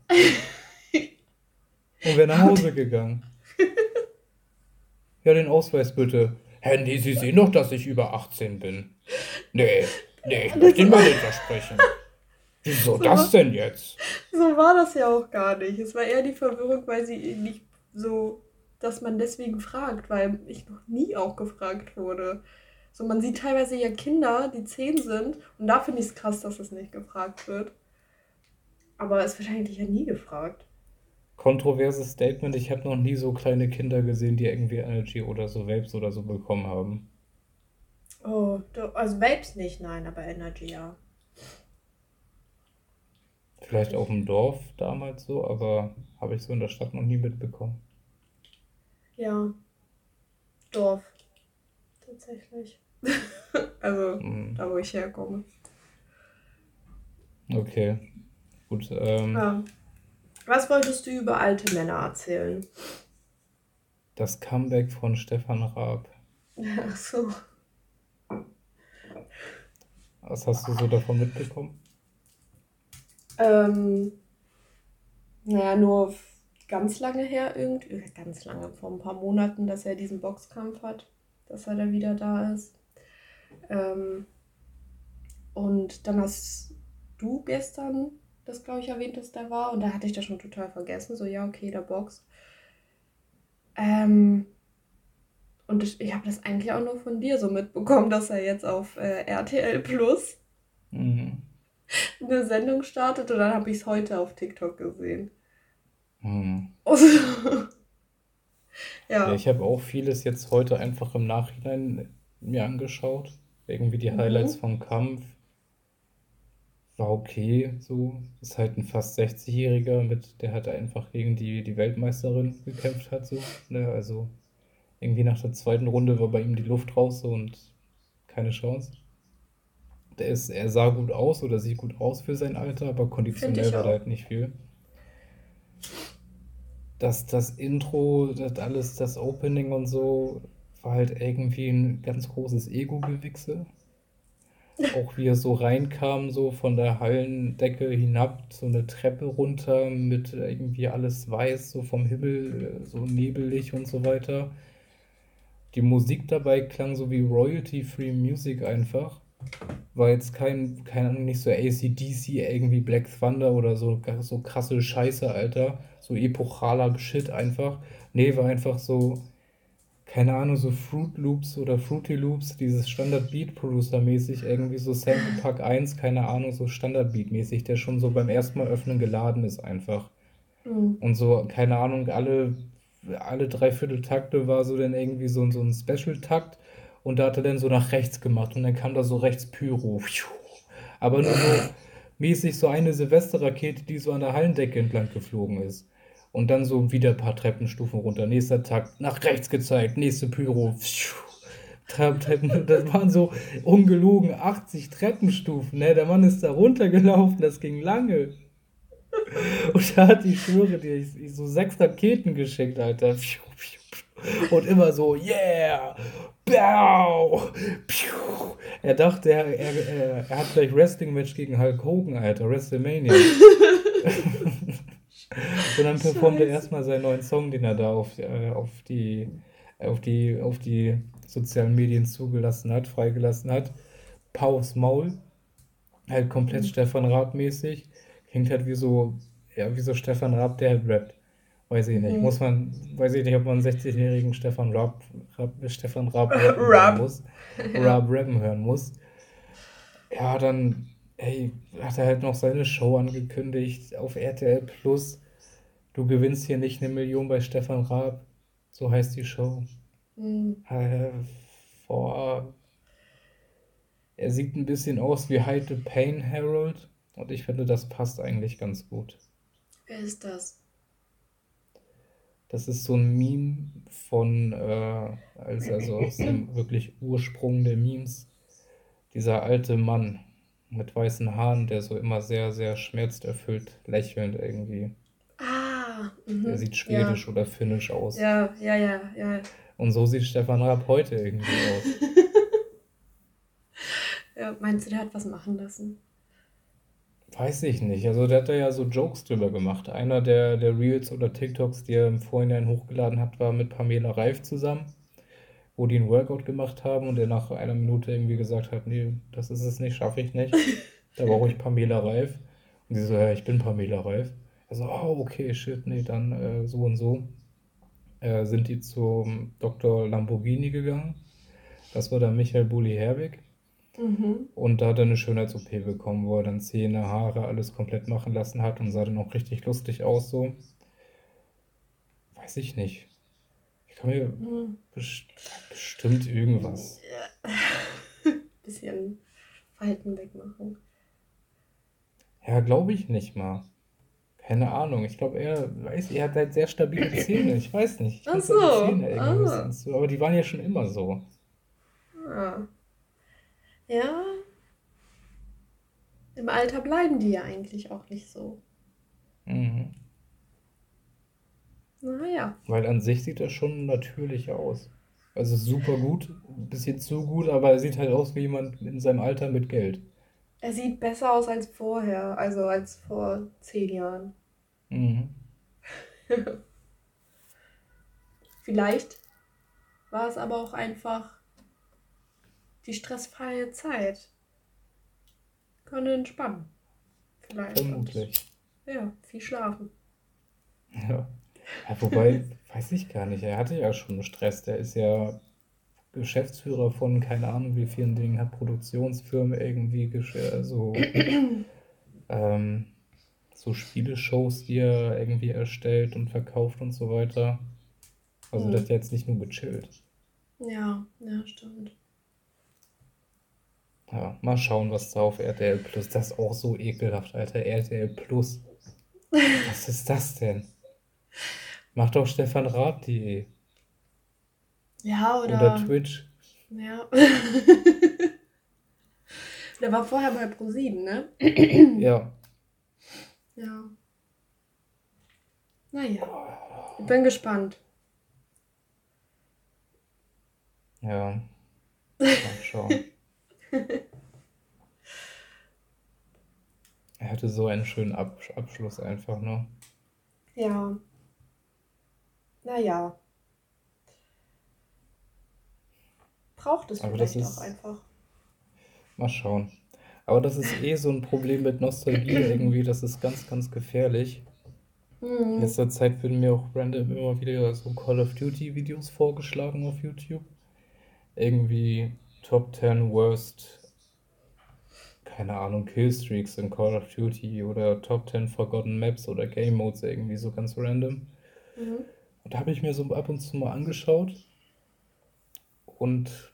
und wäre nach haut, Hause gegangen. Ja, den Ausweis bitte. Hä, nee, Sie sehen doch, dass ich über achtzehn bin. Nee, nee, ich das, möchte Ihnen mal nicht versprechen. Wieso so, das war- denn jetzt? so war das ja auch gar nicht. Es war eher die Verwirrung, weil sie nicht so, dass man deswegen fragt, weil ich noch nie auch gefragt wurde. So, man sieht teilweise ja Kinder, die zehn sind, und da finde ich es krass, dass es nicht gefragt wird. Aber es wird eigentlich ja nie gefragt. Kontroverses Statement. Ich habe noch nie so kleine Kinder gesehen, die irgendwie Energy oder so Vapes oder so bekommen haben. Oh, du, also Vapes nicht, nein, aber Energy ja. Vielleicht auf dem Dorf damals so, aber habe ich so in der Stadt noch nie mitbekommen. Ja, Dorf, tatsächlich. Also, Hm, da wo ich herkomme. okay, gut. Ähm, Ja. Was wolltest du über alte Männer erzählen? das Comeback von Stefan Raab. Ach so. Was hast du so davon mitbekommen? Ähm, naja, nur f- ganz lange her, irgendwie, ganz lange, vor ein paar Monaten, dass er diesen Boxkampf hat, dass er da wieder da ist. Ähm, und dann hast du gestern das, glaube ich, erwähnt, dass der war. Und da hatte ich das schon total vergessen. So, ja, okay, der Box. Ähm, und ich, ich habe das eigentlich auch nur von dir so mitbekommen, dass er jetzt auf äh, R T L Plus Mhm. eine Sendung startet. Und dann habe ich es heute auf TikTok gesehen. Hm. Also, Ja, ja. ich habe auch vieles jetzt heute einfach im Nachhinein mir angeschaut. Irgendwie die Highlights Mhm. vom Kampf. War okay, so. Ist halt ein fast sechzig-Jähriger mit, der halt einfach gegen die, die Weltmeisterin gekämpft hat, so. Ne? Also irgendwie nach der zweiten Runde war bei ihm die Luft raus so, und keine Chance. Der ist, er sah gut aus oder sieht gut aus für sein Alter, aber Finde konditionell ich war da auch. halt nicht viel. Das, das Intro, das alles, das Opening und so, war halt irgendwie ein ganz großes Ego-Gewichse. Auch wie er so reinkam, so von der Hallendecke hinab, so eine Treppe runter mit irgendwie alles weiß, so vom Himmel, äh, so nebelig und so weiter. Die Musik dabei klang so wie Royalty-Free Music einfach. War jetzt kein, keine Ahnung, nicht so A C D C, irgendwie Black Thunder oder so, so krasse Scheiße, Alter. So epochaler Shit einfach. Nee, war einfach so, keine Ahnung, so Fruit Loops oder Fruity Loops, dieses Standard Beat Producer mäßig, irgendwie so Sample Pack eins, keine Ahnung, so Standard Beat mäßig, der schon so beim ersten Mal öffnen geladen ist einfach. Mhm. Und so, keine Ahnung, alle, alle Dreivierteltakte war so dann irgendwie so, so ein Special-Takt und da hat er dann so nach rechts gemacht und dann kam da so rechts Pyro. Aber nur so mäßig so eine Silvesterrakete, die so an der Hallendecke entlang geflogen ist. Und dann so wieder ein paar Treppenstufen runter. Nächster Takt, nach rechts gezeigt, nächste Pyro. Treppen, das waren so ungelogen achtzig Treppenstufen. Ne? Der Mann ist da runtergelaufen, das ging lange. Und da hat, ich schwöre dir, ich, ich so sechs Raketen geschickt, Alter. Und immer so, yeah, Bow, er dachte, er, er, er, er hat gleich Wrestling-Match gegen Hulk Hogan, Alter, WrestleMania. Und dann performt er Scheiße. erstmal seinen neuen Song, den er da auf, äh, auf die, auf die, auf die sozialen Medien zugelassen hat, freigelassen hat. Paus Maul, halt komplett Mhm. Stefan Raab-mäßig. Klingt halt wie so, ja, wie so Stefan Raab, der halt rappt. Weiß ich nicht. Mhm. Muss man, weiß ich nicht, ob man einen sechzig-jährigen Stefan Raab, Raab, Stefan Raab rappen hören Rap. muss. Ja. Raab rappen hören muss. Ja, dann ey, hat er halt noch seine Show angekündigt auf R T L Plus. Du gewinnst hier nicht eine Million bei Stefan Raab. So heißt die Show. Hm. Äh, vor, er sieht ein bisschen aus wie Hide the Pain Harold. Und ich finde, das passt eigentlich ganz gut. Wer ist das? Das ist so ein Meme von, äh, als also aus dem wirklich Ursprung der Memes. Dieser alte Mann mit weißen Haaren, der so immer sehr, sehr schmerzerfüllt lächelnd irgendwie. Ah, Der mhm. sieht Ja. schwedisch oder finnisch aus. Ja, ja, ja, ja. Und so sieht Stefan Raab heute irgendwie aus. Ja, meinst du, der hat was machen lassen? Weiß ich nicht. Also der hat da ja so Jokes drüber gemacht. Einer der, der Reels oder TikToks, die er im Vorhinein hochgeladen hat, war mit Pamela Reif zusammen, wo die einen Workout gemacht haben und er nach einer Minute irgendwie gesagt hat, nee, das ist es nicht, schaffe ich nicht. Da brauche ich Pamela Reif. Und sie so, ja, ich bin Pamela Reif. Er so, oh, okay, shit, nee, dann äh, so und so. Äh, sind die zum Doktor Lamborghini gegangen. Das war dann Michael Bulli-Herbig. Mhm. Und da hat er eine Schönheits-O P bekommen, wo er dann Zähne, Haare, alles komplett machen lassen hat und sah dann auch richtig lustig aus so. Weiß ich nicht. Ich kann mir Hm. best bestimmt irgendwas. Bisschen Falten wegmachen. Ja, glaube ich nicht mal. Keine Ahnung. Ich glaube, er weiß, er hat halt sehr stabile Zähne. Ich weiß nicht. Ich Ach finde seine so. Zähne irgendwie ein bisschen Ah. zu. Aber die waren ja schon immer so. Ah. Ja, im Alter bleiben die ja eigentlich auch nicht so. Mhm. Naja. Weil an sich sieht er schon natürlich aus. Also super gut, ein bisschen zu gut, aber er sieht halt aus wie jemand in seinem Alter mit Geld. Er sieht besser aus als vorher, also als vor zehn Jahren. Mhm. Vielleicht war es aber auch einfach die stressfreie Zeit. Konnte entspannen. Vielleicht. Und Vermutlich. ja, viel schlafen. Ja. Ja, wobei, weiß ich gar nicht, er hatte ja schon Stress. Der ist ja Geschäftsführer von keine Ahnung wie vielen Dingen, hat Produktionsfirmen irgendwie, gesch- äh, so, ähm, so Spieleshows, die er irgendwie erstellt und verkauft und so weiter. Also der Hm. hat ja jetzt nicht nur gechillt. Ja, ja, stimmt. Ja, mal schauen, was da auf R T L Plus. Das ist auch so ekelhaft, Alter. R T L Plus. Was ist das denn? Mach doch Stefan Raab.de Ja, oder oder. Twitch. Ja. Der war vorher bei ProSieben, ne? Ja. Ja. Naja. Ich bin gespannt. Ja, mal schauen. Er hatte so einen schönen Ab Abschluss einfach, ne? Ja. Naja. Braucht es Aber das vielleicht auch ist, einfach. mal schauen. Aber das ist eh so ein Problem mit Nostalgie irgendwie, das ist ganz, ganz gefährlich. In Hm. letzter Zeit werden mir auch random immer wieder so Call of Duty Videos vorgeschlagen auf YouTube. Irgendwie Top zehn Worst, keine Ahnung, Killstreaks in Call of Duty oder Top zehn Forgotten Maps oder Game Modes irgendwie so ganz random. Mhm. Und da habe ich mir so ab und zu mal angeschaut und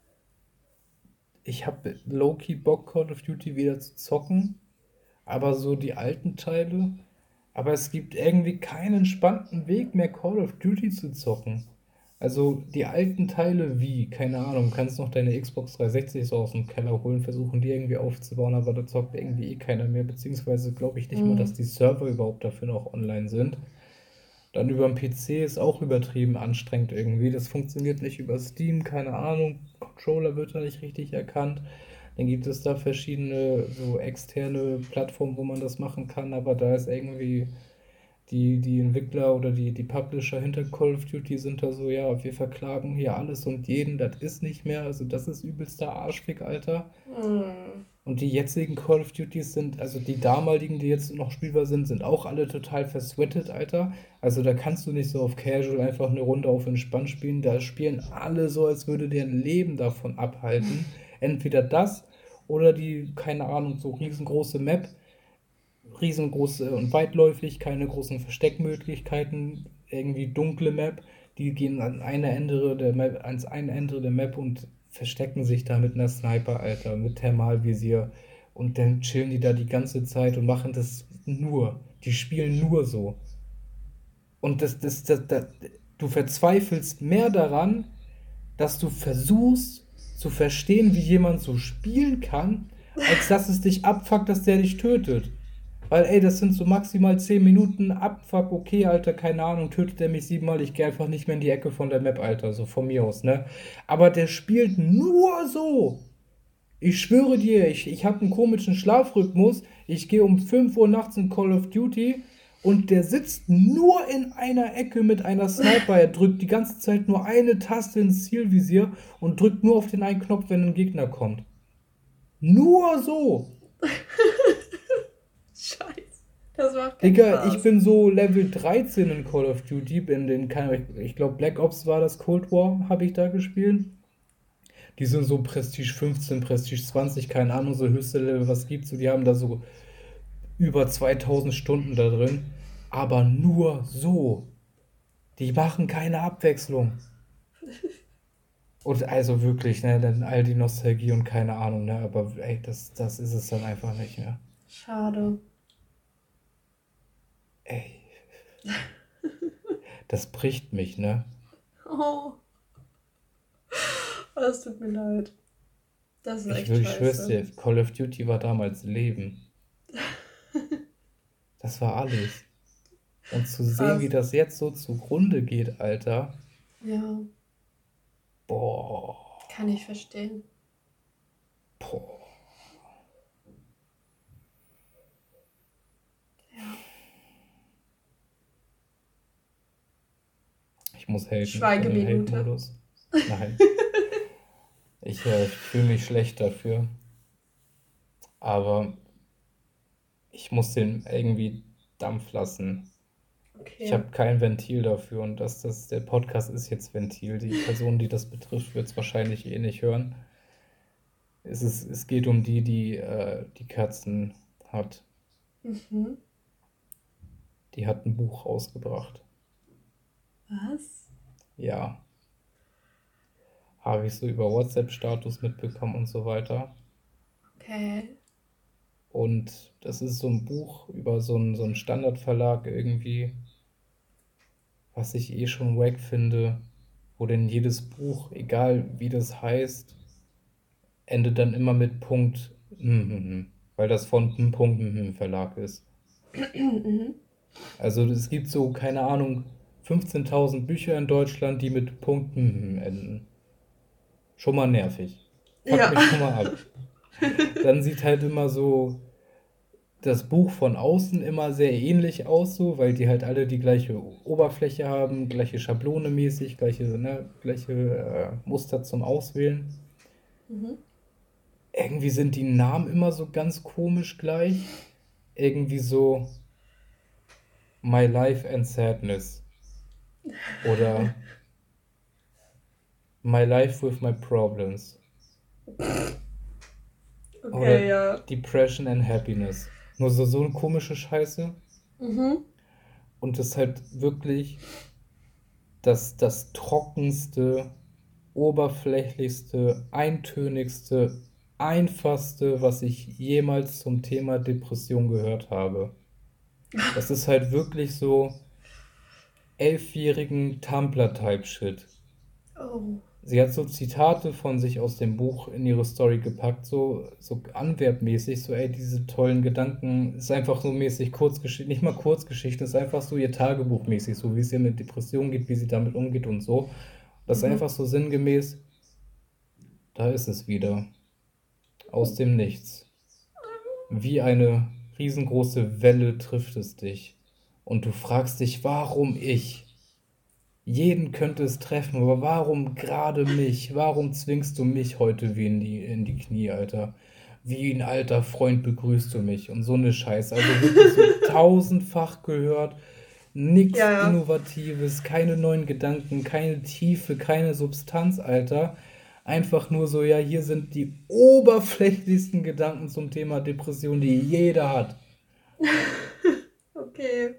ich habe low-key Bock, Call of Duty wieder zu zocken, aber so die alten Teile. Aber es gibt irgendwie keinen entspannten Weg mehr, Call of Duty zu zocken. Also die alten Teile wie, keine Ahnung, du kannst noch deine Xbox dreihundertsechzig so aus dem Keller holen, versuchen die irgendwie aufzubauen, aber da zockt irgendwie eh keiner mehr, beziehungsweise glaube ich nicht mal, dass Hm. die Server überhaupt dafür noch online sind. Dann über den P C ist auch übertrieben anstrengend irgendwie. Das funktioniert nicht über Steam, keine Ahnung. Controller wird da nicht richtig erkannt. Dann gibt es da verschiedene so externe Plattformen, wo man das machen kann, aber da ist irgendwie die, die Entwickler oder die, die Publisher hinter Call of Duty sind da so, ja, wir verklagen hier alles und jeden, das ist nicht mehr. Also das ist übelster Arschfick, Alter. Hm. Und die jetzigen Call of Duties sind, also die damaligen, die jetzt noch spielbar sind, sind auch alle total versweatet, Alter. Also da kannst du nicht so auf Casual einfach eine Runde auf entspannt spielen. Da spielen alle so, als würde deren Leben davon abhalten. Entweder das oder die, keine Ahnung, so riesengroße Map, riesengroße und weitläufig, keine großen Versteckmöglichkeiten, irgendwie dunkle Map, die gehen an eine Ende der Map, ans eine Ende der Map und verstecken sich da mit einer Sniper, Alter, mit Thermalvisier und dann chillen die da die ganze Zeit und machen das nur. Die spielen nur so. Und das, das, das, das, du verzweifelst mehr daran, dass du versuchst zu verstehen, wie jemand so spielen kann, als dass es dich abfuckt, dass der dich tötet. Weil, ey, das sind so maximal zehn Minuten Abfuck, okay, Alter, keine Ahnung, tötet der mich siebenmal, ich gehe einfach nicht mehr in die Ecke von der Map, Alter, so von mir aus, ne? Aber der spielt nur so. Ich schwöre dir, ich, ich habe einen komischen Schlafrhythmus, ich gehe um fünf Uhr nachts in Call of Duty und der sitzt nur in einer Ecke mit einer Sniper, er drückt die ganze Zeit nur eine Taste ins Zielvisier und drückt nur auf den einen Knopf, wenn ein Gegner kommt. Nur so. Scheiße. Das macht keinen Digga, ich Spaß. bin so Level dreizehn in Call of Duty, in den, keine- ich glaube Black Ops war das, Cold War habe ich da gespielt. Die sind so Prestige fünfzehn, Prestige zwanzig, keine Ahnung, so höchste Level, was gibt's. So, die haben da so über zweitausend Stunden da drin. Aber nur so. Die machen keine Abwechslung. Und also wirklich, ne, dann all die Nostalgie und keine Ahnung, ne, aber ey, das, das ist es dann einfach nicht mehr. Schade. Ey, das bricht mich, ne? Oh, das tut mir leid. Das ist Ich, echt will- ich schwör's scheiße. dir, Call of Duty war damals Leben. Das war alles. Und zu sehen, wie Krass. das jetzt so zugrunde geht, Alter. Ja, Boah. kann ich verstehen. Boah. Ja. Ich muss haten, ich bin im Schweigeminute. Hate-Modus. Nein. Ich, äh, ich fühle mich schlecht dafür. Aber ich muss den irgendwie Dampf lassen. Ich Okay. habe kein Ventil dafür und das, das, der Podcast ist jetzt Ventil. Die Person, die das betrifft, wird es wahrscheinlich eh nicht hören. Es ist, es geht um die, die äh, die Katzen hat. Mhm. Die hat ein Buch rausgebracht. Was? Ja, habe ich so über WhatsApp-Status mitbekommen und so weiter. Okay. Und das ist so ein Buch über so einen, so einen Standardverlag irgendwie, was ich eh schon wack finde, wo denn jedes Buch, egal wie das heißt, endet dann immer mit Punkt, mhm, weil das von einem Punkt mhm Verlag ist. Mhm. Also es gibt so, keine Ahnung, fünfzehntausend Bücher in Deutschland, die mit Punkt mhm enden. Schon mal nervig. Fuckt Ja. mich schon mal ab. Dann sieht halt immer so das Buch von außen immer sehr ähnlich aus, so, weil die halt alle die gleiche Oberfläche haben, gleiche Schablone mäßig, gleiche, ne, gleiche äh, Muster zum Auswählen. Mhm. Irgendwie sind die Namen immer so ganz komisch gleich. Irgendwie so My Life and Sadness oder My Life with My Problems Okay, oder ja. Depression and Happiness. Nur so, so eine komische Scheiße. Mhm. Und das ist halt wirklich das, das trockenste, oberflächlichste, eintönigste, einfachste, was ich jemals zum Thema Depression gehört habe. Das ist halt wirklich so elfjährigen Tumblr-Type-Shit. Oh. Sie hat so Zitate von sich aus dem Buch in ihre Story gepackt, so, so Anwerb-mäßig, so, ey, diese tollen Gedanken, ist einfach so mäßig Kurzgeschichte, nicht mal Kurzgeschichten, ist einfach so ihr Tagebuch-mäßig, so wie es ihr mit Depressionen geht, wie sie damit umgeht und so. Das ist Mhm. einfach so sinngemäß, da ist es wieder, aus dem Nichts. Wie eine riesengroße Welle trifft es dich. Und du fragst dich, warum ich? Jeden könnte es treffen, aber warum gerade mich? Warum zwingst du mich heute wie in die, in die Knie, Alter? Wie ein alter Freund begrüßt du mich und so eine Scheiße. Also wirklich so tausendfach gehört, nix Ja, ja. Innovatives, keine neuen Gedanken, keine Tiefe, keine Substanz, Alter. Einfach nur so, ja, hier sind die oberflächlichsten Gedanken zum Thema Depression, die jeder hat. Okay.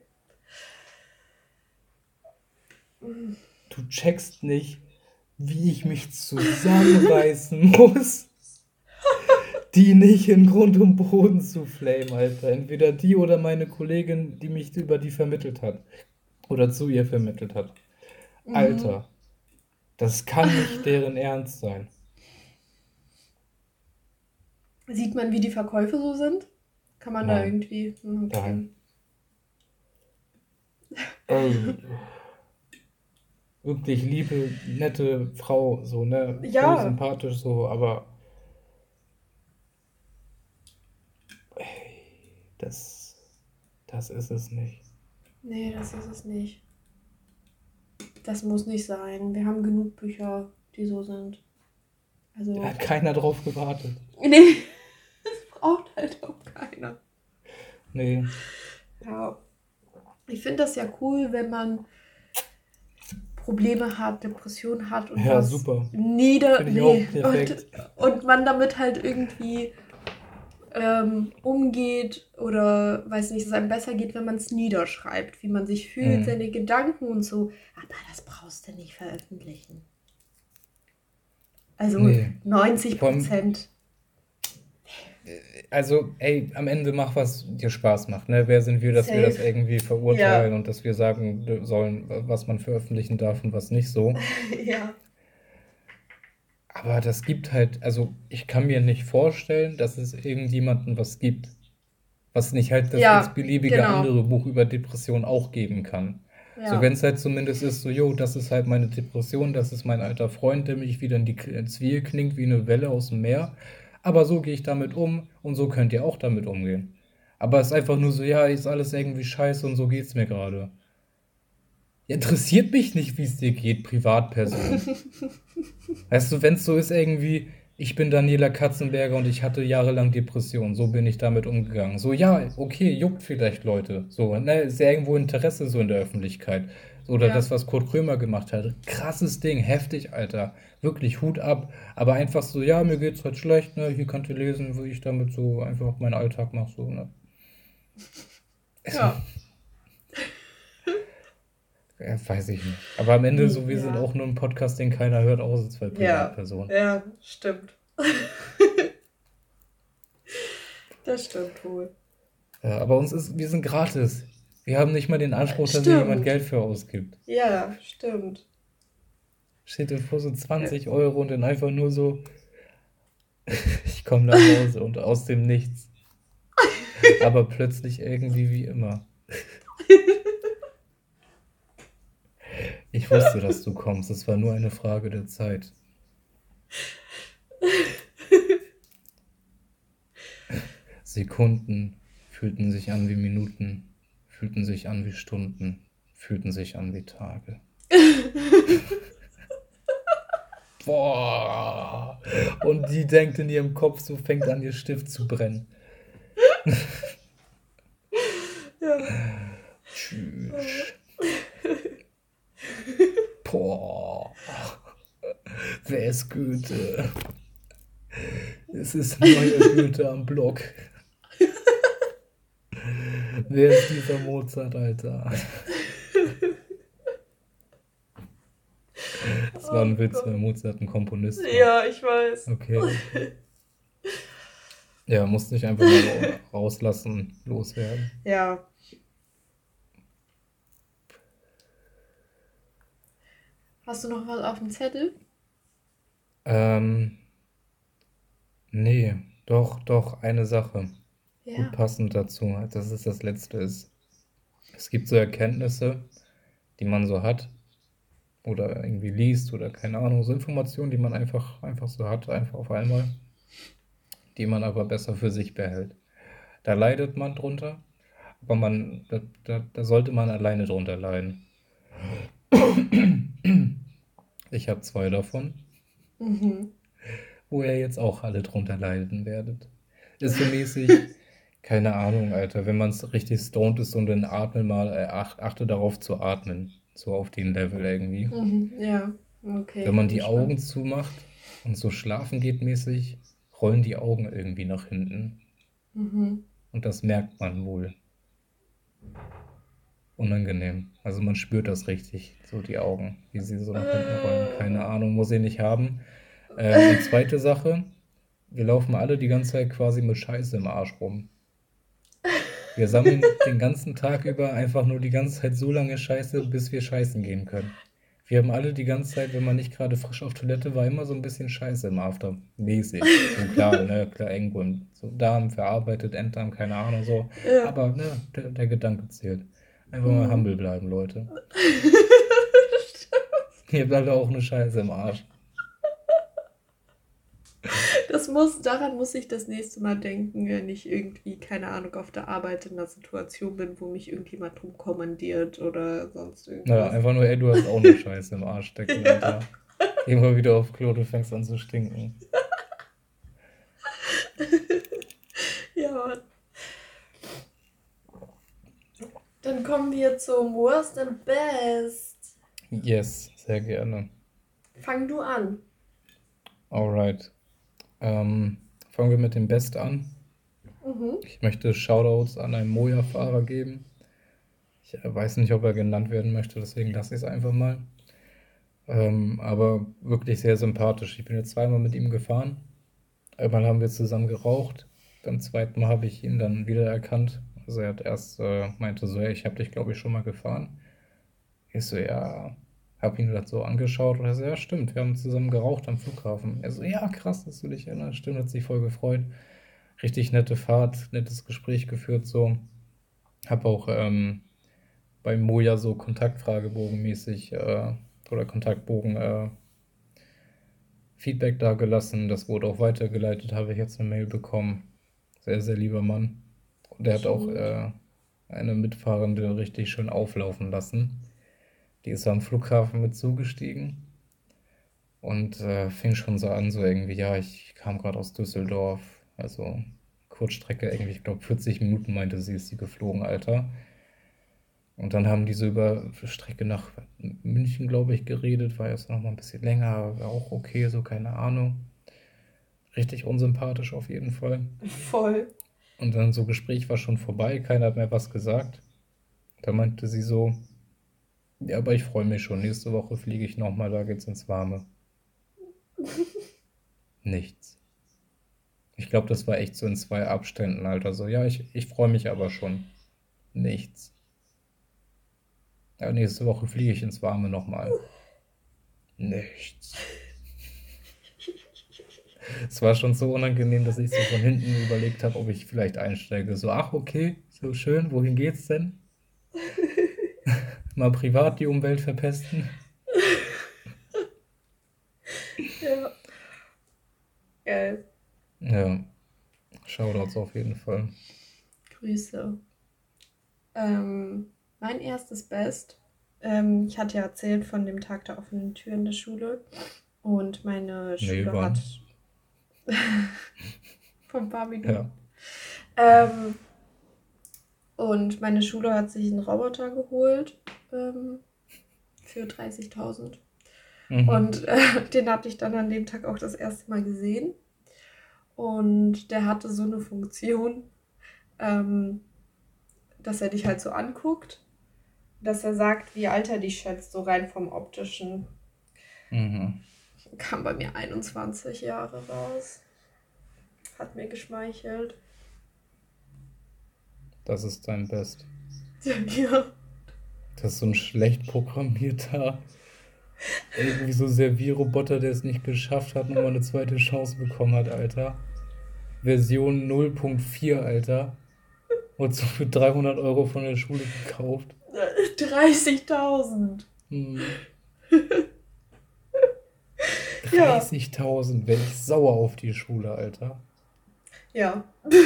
Du checkst nicht, wie ich mich zusammenreißen muss, die nicht in Grund und Boden zu flamen, Alter. Entweder die oder meine Kollegin, die mich über die vermittelt hat. Oder zu ihr vermittelt hat. Mhm. Alter, das kann nicht deren Ernst sein. Sieht man, wie die Verkäufe so sind? Kann man da Nein, irgendwie. Hm, Okay. nein. Ey, wirklich liebe, nette Frau, so, ne? Voll Ja, sympathisch, so, aber das, das ist es nicht. nee, das ist es nicht. Das muss nicht sein. Wir haben genug Bücher, die so sind. Da Also, hat keiner drauf gewartet. nee, das braucht halt auch keiner. Nee, Ja, ich finde das ja cool, wenn man Probleme hat, Depressionen hat und ja, was super. nieder... Finde ich auch Nee, und, perfekt. und man damit halt irgendwie ähm, umgeht oder, weiß nicht, es einem besser geht, wenn man es niederschreibt, wie man sich fühlt, Mhm. seine Gedanken und so. Aber das brauchst du nicht veröffentlichen. Also Nee. neunzig Vor allem, Prozent. also, ey, am Ende mach, was dir Spaß macht, ne? Wer sind wir, dass wir das Safe. irgendwie Ja, verurteilen und dass wir sagen d- sollen, was man veröffentlichen darf und was nicht so. ja, Aber das gibt halt, also ich kann mir nicht vorstellen, dass es irgendjemanden was gibt, was nicht halt das ja, x-beliebige genau. andere Buch über Depression auch geben kann. So, Ja, wenn es halt zumindest ist, so, jo, das ist halt meine Depression, das ist mein alter Freund, der mich wieder in die K- Zwiebel klingt wie eine Welle aus dem Meer. Aber so gehe ich damit um und so könnt ihr auch damit umgehen. Aber es ist einfach nur so, ja, ist alles irgendwie scheiße und so geht's mir gerade. Ja, interessiert mich nicht, wie es dir geht, Privatperson. Weißt du, wenn es so ist, irgendwie, ich bin Daniela Katzenberger und ich hatte jahrelang Depressionen, so bin ich damit umgegangen. So, ja, okay, juckt vielleicht Leute. So, ne, ist ja irgendwo Interesse so in der Öffentlichkeit. So, oder ja, das, was Kurt Krömer gemacht hat. Krasses Ding, heftig, Alter. Wirklich Hut ab. Aber einfach so, ja, mir geht's halt schlecht, ne? Hier könnt ihr lesen, wie ich damit so einfach meinen Alltag mache, so, ne? ja, Ja, weiß ich nicht. Aber am Ende, so, wir sind ja, auch nur ein Podcast, den keiner hört, außer zwei ja, Privatpersonen. ja, stimmt. Das stimmt wohl. Ja, aber uns ist, wir sind gratis. Wir haben nicht mal den Anspruch, dass hier jemand Stimmt. Geld für ausgibt. Ja, stimmt. Steht dir vor, so Ja. zwanzig Euro und dann einfach nur so, ich komme nach Hause und aus dem Nichts. Aber plötzlich irgendwie wie immer. Ich wusste, dass du kommst. Es war nur eine Frage der Zeit. Sekunden fühlten sich an wie Minuten, fühlten sich an wie Stunden, fühlten sich an wie Tage. Boah! Und die denkt in ihrem Kopf, so fängt an, ihr Stift zu brennen. Ja. Tschüss. Boah. Wer ist Goethe? Es ist neuer Goethe am Block. Wer ist dieser Mozart, Alter? Das war Oh ein Witz, Gott. weil Mozart ein Komponist war. Ja, ich weiß. Okay. Ja, musste ich einfach mal rauslassen, loswerden. Ja. Hast du noch was auf dem Zettel? Ähm, nee, doch, doch, eine Sache. Gut Ja. passend dazu, dass es das Letzte ist. Es gibt so Erkenntnisse, die man so hat oder irgendwie liest oder keine Ahnung, so Informationen, die man einfach, einfach so hat, einfach auf einmal, die man aber besser für sich behält. Da leidet man drunter, aber man, da, da, da sollte man alleine drunter leiden. Ich habe zwei davon, Mhm. wo ihr jetzt auch alle drunter leiden werdet. Ist so mäßig, keine Ahnung, Alter, wenn man es richtig stoned ist und dann atmen mal, äh, ach, achte darauf zu atmen. So auf den Level irgendwie. Mhm. Ja. Wenn Okay, man bin die Augen gespannt. zumacht Und so schlafen geht mäßig, rollen die Augen irgendwie nach hinten. Mhm. Und das merkt man wohl. Unangenehm. Also man spürt das richtig, so die Augen, wie sie so nach hinten rollen. Keine Äh. Ahnung, muss ich nicht haben. Ähm, und zweite Sache, wir laufen alle die ganze Zeit quasi mit Scheiße im Arsch rum. Wir sammeln den ganzen Tag über einfach nur die ganze Zeit so lange Scheiße, bis wir scheißen gehen können. Wir haben alle die ganze Zeit, wenn man nicht gerade frisch auf Toilette war, immer so ein bisschen Scheiße im After. Mäßig. So klar, ne, klar, irgendwo im so Darm verarbeitet, Enddarm, keine Ahnung, so. Ja. Aber, ne, der, der Gedanke zählt. Einfach mal Mhm. humble bleiben, Leute. Ihr habt alle auch eine Scheiße im Arsch. Das muss, daran muss ich das nächste Mal denken, wenn ich irgendwie, keine Ahnung, auf der Arbeit in einer Situation bin, wo mich irgendjemand drum kommandiert oder sonst Ja, irgendwas. einfach nur, ey, du hast auch eine Scheiße im Arsch stecken, Ja. Alter. Geh mal wieder auf Klo, du fängst an zu stinken. Ja. Dann kommen wir zum Worst and Best. Yes, sehr gerne. Fang du an. Alright. Ähm, fangen wir mit dem Best an. Mhm. Ich möchte Shoutouts an einen Moja-Fahrer geben. Ich äh, weiß nicht, ob er genannt werden möchte, deswegen lasse ich es einfach mal. Ähm, aber wirklich sehr sympathisch. Ich bin jetzt zweimal mit ihm gefahren. Einmal haben wir zusammen geraucht. Beim zweiten Mal habe ich ihn dann wieder erkannt. Also er hat erst äh, meinte so, hey, ich habe dich, glaube ich, schon mal gefahren. Ich so, ja, habe ihn das so angeschaut und er so, ja, stimmt, wir haben zusammen geraucht am Flughafen. Er so, ja, krass, dass du dich erinnerst. Stimmt, hat sich voll gefreut. Richtig nette Fahrt, nettes Gespräch geführt so. Habe auch ähm, bei Moja so Kontaktfragebogen-mäßig äh, oder Kontaktbogen äh, Feedback da gelassen. Das wurde auch weitergeleitet, habe ich jetzt eine Mail bekommen. Sehr, sehr lieber Mann. Und der hat auch Cute. äh, eine Mitfahrende richtig schön auflaufen lassen. Die ist am Flughafen mit zugestiegen und äh, fing schon so an, so irgendwie, ja, ich kam gerade aus Düsseldorf. Also Kurzstrecke, irgendwie, ich glaube vierzig Minuten meinte sie, ist sie geflogen, Alter. Und dann haben die so über Strecke nach München, glaube ich, geredet. War jetzt noch mal ein bisschen länger, aber war auch okay, so keine Ahnung. Richtig unsympathisch auf jeden Fall. Voll. Und dann so Gespräch war schon vorbei, keiner hat mehr was gesagt. Da meinte sie so, ja, aber ich freue mich schon, nächste Woche fliege ich nochmal, da geht's ins Warme. Nichts. Ich glaube, das war echt so in zwei Abständen, Alter. So, ja, ich, ich freue mich aber schon. Nichts. Ja, nächste Woche fliege ich ins Warme nochmal. Nichts. Es war schon so unangenehm, dass ich so von hinten überlegt habe, ob ich vielleicht einsteige. So, ach, okay, so schön, wohin geht's denn? Mal privat die Umwelt verpesten? Ja. Geil. Ja, Shoutouts auf jeden Fall. Grüße. Ähm, mein erstes Best. Ähm, ich hatte ja erzählt von dem Tag der offenen Tür in der Schule. Und meine Nee, Schule wann? hat vor ein paar Minuten. Ja. Ähm, und meine Schule hat sich einen Roboter geholt ähm, für dreißigtausend. Mhm. Und äh, den hatte ich dann an dem Tag auch das erste Mal gesehen. Und der hatte so eine Funktion, ähm, dass er dich halt so anguckt, dass er sagt, wie alt er dich schätzt, so rein vom Optischen. Mhm. Kam bei mir einundzwanzig Jahre raus. Hat mir geschmeichelt. Das ist dein Best. Ja. Das ist so ein schlecht programmierter, irgendwie so Servierroboter, der es nicht geschafft hat, nochmal eine zweite Chance bekommen hat, Alter. Version null Punkt vier, Alter. Und so für dreihundert Euro von der Schule gekauft. dreißigtausend. Hm. Ja. dreißigtausend, wäre ich sauer auf die Schule, Alter. Ja.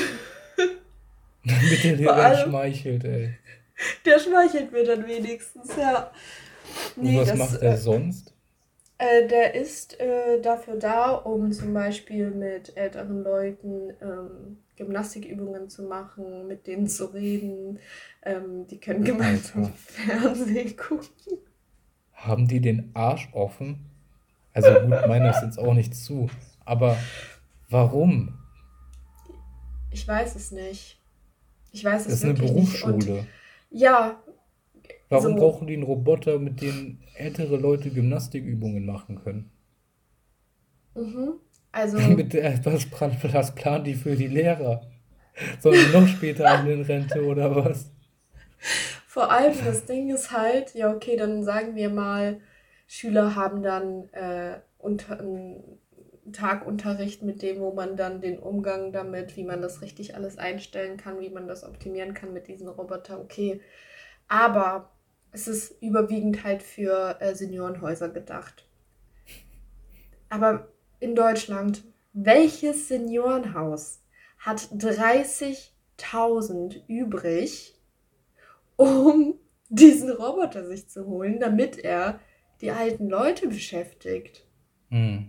Damit der dir Vor dann allem, schmeichelt, ey. der schmeichelt mir dann wenigstens, ja. Und Nee, was das, macht er äh, sonst? äh, der ist äh, dafür da, um zum Beispiel mit älteren Leuten ähm, Gymnastikübungen zu machen, mit denen zu reden. Ähm, die können gemeinsam Alter. Fernsehen gucken. Haben die den Arsch offen? Also gut, meiner ist jetzt auch nicht zu. Aber warum? Ich weiß es nicht. Ich weiß Das es ist eine wirklich nicht. Und Berufsschule. ja, Warum so, brauchen die einen Roboter, mit dem ältere Leute Gymnastikübungen machen können? mhm. Also Mit der, was, plan- was planen die für die Lehrer? Sollen die noch später alle in Rente oder was? vor allem das Ding ist halt, ja, okay, dann sagen wir mal, Schüler haben dann äh, unter, einen Tagunterricht mit dem, wo man dann den Umgang damit, wie man das richtig alles einstellen kann, wie man das optimieren kann mit diesen Robotern, okay. Aber es ist überwiegend halt für äh, Seniorenhäuser gedacht. Aber in Deutschland, welches Seniorenhaus hat dreißigtausend übrig, um diesen Roboter sich zu holen, damit er die alten Leute beschäftigt? Hm.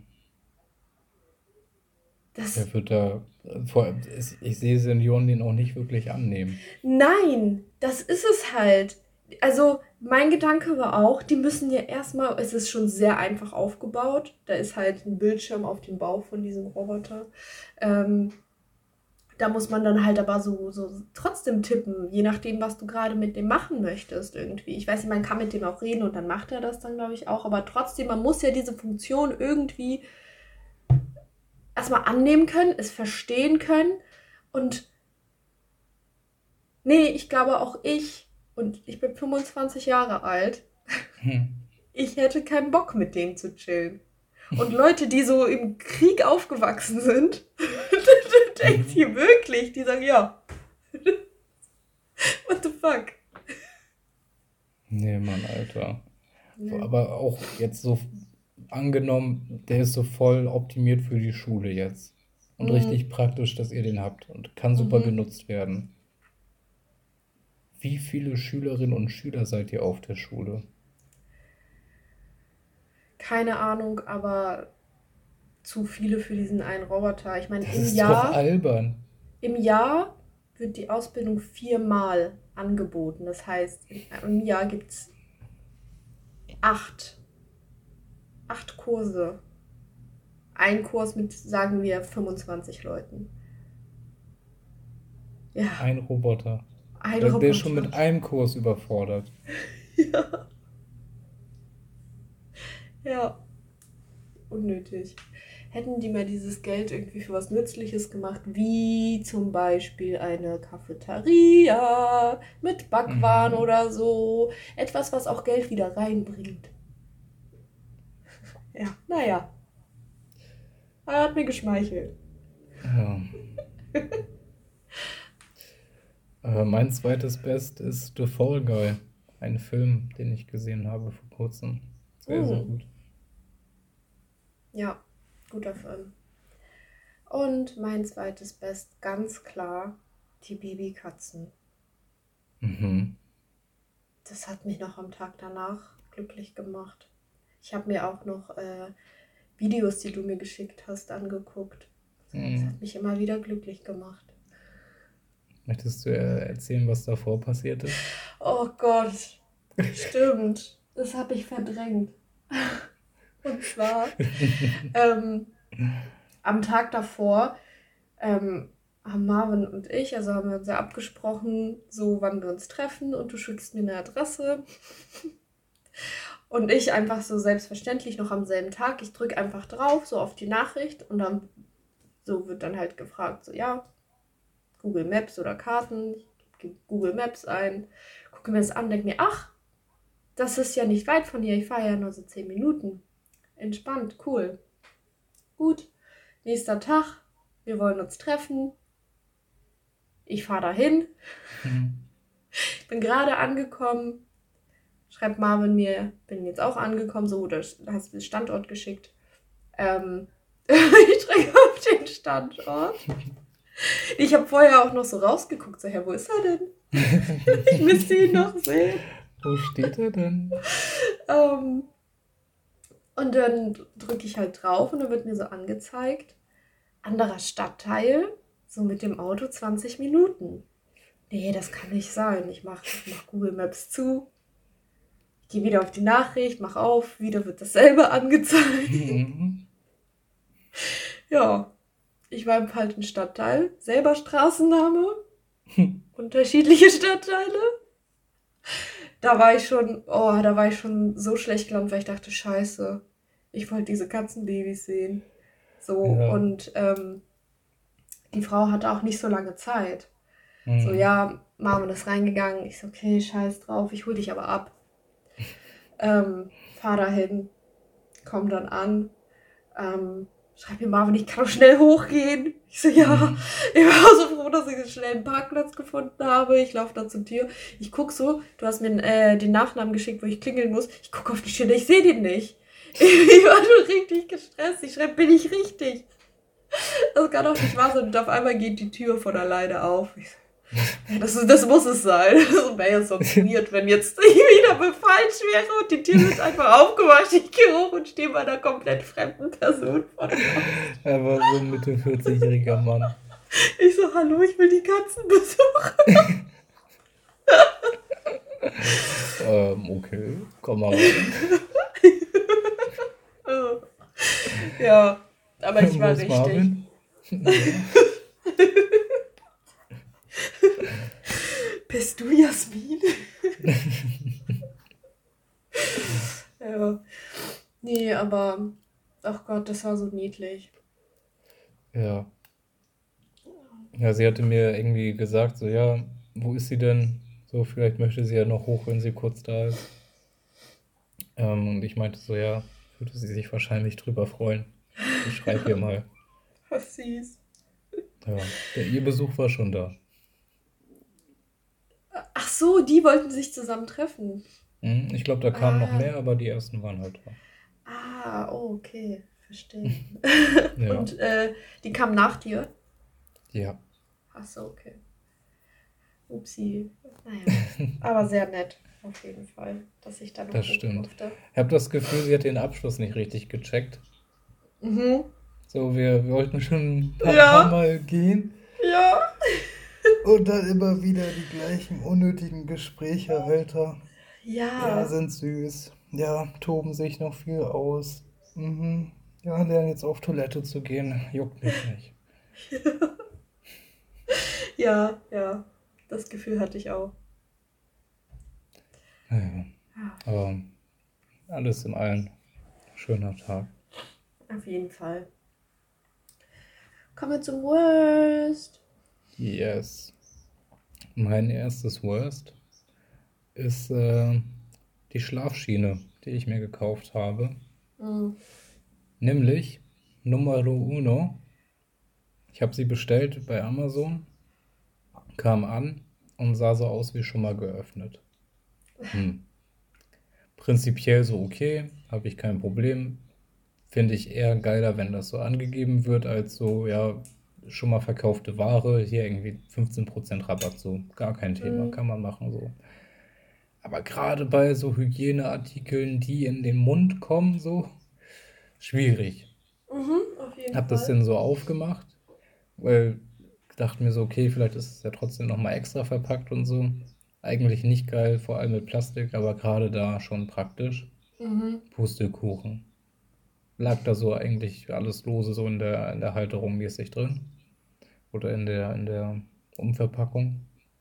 Das, Der wird da, vor allem, es- ich sehe Senioren den auch nicht wirklich annehmen. nein, das ist es halt. Also mein Gedanke war auch, die müssen ja erstmal, es ist schon sehr einfach aufgebaut. Da ist halt ein Bildschirm auf dem Bauch von diesem Roboter. Ähm, Da muss man dann halt aber so, so trotzdem tippen, je nachdem, was du gerade mit dem machen möchtest irgendwie. Ich weiß nicht, man kann mit dem auch reden und dann macht er das dann, glaube ich, auch. Aber trotzdem, man muss ja diese Funktion irgendwie erstmal annehmen können, es verstehen können. Und nee, ich glaube auch ich, und ich bin fünfundzwanzig Jahre alt, Hm. ich hätte keinen Bock mit dem zu chillen. Und Leute, die so im Krieg aufgewachsen sind, denkt Mhm. ihr wirklich, die sagen, ja, what the fuck? Nee, Mann, Alter. Nee. Aber auch jetzt so angenommen, der ist so voll optimiert für die Schule jetzt. Und Mhm. richtig praktisch, dass ihr den habt und kann super Mhm. genutzt werden. Wie viele Schülerinnen und Schüler seid ihr auf der Schule? Keine Ahnung, aber zu viele für diesen einen Roboter. Ich meine, Das im ist doch Jahr, albern. im Jahr wird die Ausbildung viermal angeboten. Das heißt, im, im Jahr gibt es acht, acht Kurse. Ein Kurs mit, sagen wir, fünfundzwanzig Leuten. Ja, Ein Roboter. ein Der, der ist schon Roboter. mit einem Kurs überfordert. Ja, ja, unnötig. Hätten die mal dieses Geld irgendwie für was Nützliches gemacht, wie zum Beispiel eine Cafeteria mit Backwaren Mhm. oder so. Etwas, was auch Geld wieder reinbringt. Ja, naja, hat mir geschmeichelt. Ja. Äh, mein zweites Best ist The Fall Guy. Ein Film, den ich gesehen habe vor kurzem. Sehr, sehr Mm, gut. ja, guter Film. Und mein zweites Best, ganz klar, die Babykatzen. Mhm. Das hat mich noch am Tag danach glücklich gemacht. Ich habe mir auch noch äh, Videos, die du mir geschickt hast, angeguckt. Das Mhm. hat mich immer wieder glücklich gemacht. Möchtest du äh, erzählen, was davor passiert ist? Oh Gott, stimmt. Das habe ich verdrängt. Und zwar ähm, am Tag davor ähm, haben Marvin und ich, also haben wir uns ja abgesprochen, so wann wir uns treffen und du schickst mir eine Adresse. Und ich einfach so selbstverständlich noch am selben Tag, ich drücke einfach drauf, so auf die Nachricht und dann so wird dann halt gefragt, so ja, Google Maps oder Karten. Ich gebe Google Maps ein, gucke mir das an, denke mir, ach, das ist ja nicht weit von hier, ich fahre ja nur so zehn Minuten. Entspannt, cool. Gut, nächster Tag, wir wollen uns treffen. Ich fahre dahin, Mhm. bin gerade angekommen, schreibt Marvin mir, bin jetzt auch angekommen, so, oder hast du den Standort geschickt. Ähm, ich drücke auf den Standort. Ich habe vorher auch noch so rausgeguckt, so, Herr, wo ist er denn? Ich müsste ihn noch sehen. Wo steht er denn? Ähm, und dann drücke ich halt drauf und dann wird mir so angezeigt, anderer Stadtteil, so mit dem Auto zwanzig Minuten. Nee, das kann nicht sein. Ich mache mach Google Maps zu. Geh wieder auf die Nachricht, mach auf, wieder wird dasselbe angezeigt. Mhm. Ja, ich war im falschen Stadtteil, selber Straßenname, unterschiedliche Stadtteile. Da war ich schon, oh, da war ich schon so schlecht gelaunt, weil ich dachte, scheiße, ich wollte diese Katzenbabys sehen. So, Ja. und ähm, die Frau hatte auch nicht so lange Zeit. So, Mhm. ja, Marvin ist reingegangen. Ich so, okay, scheiß drauf, ich hol dich aber ab. Ähm, fahr dahin, komm dann an. Ähm, schreib mir Marvin, ich kann doch schnell hochgehen. Ich so, ja. Mhm. Ich war so froh, dass ich schnell einen Parkplatz gefunden habe. Ich laufe da zur Tür. Ich guck so, du hast mir äh, den Nachnamen geschickt, wo ich klingeln muss. Ich guck auf die Schilder, ich sehe den nicht. Ich war schon richtig gestresst. Ich schreibe, bin ich richtig? Das kann doch nicht wahr sein. Und auf einmal geht die Tür von alleine auf. Ich so, ja, das, ist, das muss es sein. Das wäre ja sonst weird, wenn jetzt ich wieder falsch wäre und die Tür wird einfach aufgemacht. Ich gehe hoch und stehe bei einer komplett fremden Person vor dem Haus. Er war so ein Mitte vierzig-jähriger Mann. Ich so, hallo, ich will die Katzen besuchen. ähm, okay, komm mal rein. Ja, aber ich Wo war ist richtig. Marvin? Ja. Bist du Jasmin? Ja. Nee, aber, ach Gott, das war so niedlich. Ja. Ja, sie hatte mir irgendwie gesagt, so, ja, wo ist sie denn? So, vielleicht möchte sie ja noch hoch, wenn sie kurz da ist. Ähm, und ich meinte so, ja, würde sie sich wahrscheinlich drüber freuen. Ich schreibe ihr mal. Was süß. Ja, der, ihr Besuch war schon da. Ach so, die wollten sich zusammen treffen. Hm, ich glaube, da kamen noch Ah, mehr, aber die ersten waren halt da. ah, oh, okay, verstehe. Ja, Und äh, die kam nach dir? ja, Ach so, okay. Upsi. Naja, aber sehr nett, auf jeden Fall, dass ich da noch das hoch stimmt. durfte. Ich habe das Gefühl, sie hat den Abschluss nicht richtig gecheckt. Mhm. So, wir, wir wollten schon ein paar, paar Ja, Mal gehen. ja. Und dann immer wieder die gleichen unnötigen Gespräche, Alter. Ja, Ja. sind süß. Ja, toben sich noch viel aus. Mhm. Ja, lernen jetzt auf Toilette zu gehen. Juckt mich nicht. Ja, ja. Das Gefühl hatte ich auch. Naja, Ja, aber alles in allem schöner Tag. auf jeden Fall. Kommen wir zum Worst. Yes. Mein erstes Worst ist äh, die Schlafschiene, die ich mir gekauft habe. Mhm. Nämlich Numero Uno. Ich habe sie bestellt bei Amazon, kam an und sah so aus wie schon mal geöffnet. Hm. Prinzipiell so okay, habe ich kein Problem. Finde ich eher geiler, wenn das so angegeben wird, als so, ja, schon mal verkaufte Ware, hier irgendwie fünfzehn Prozent Rabatt, so, gar kein Thema, Mhm. kann man machen, so. Aber gerade bei so Hygieneartikeln, die in den Mund kommen, so, schwierig. Mhm, auf jeden Hab das Fall. dann so aufgemacht, weil ich dachte mir so, okay, vielleicht ist es ja trotzdem nochmal extra verpackt und so. Eigentlich nicht geil, vor allem mit Plastik, aber gerade da schon praktisch. Mhm. Pustekuchen. Lag da so eigentlich alles lose so in der, in der Halterung mäßig drin. Oder in der, in der Umverpackung.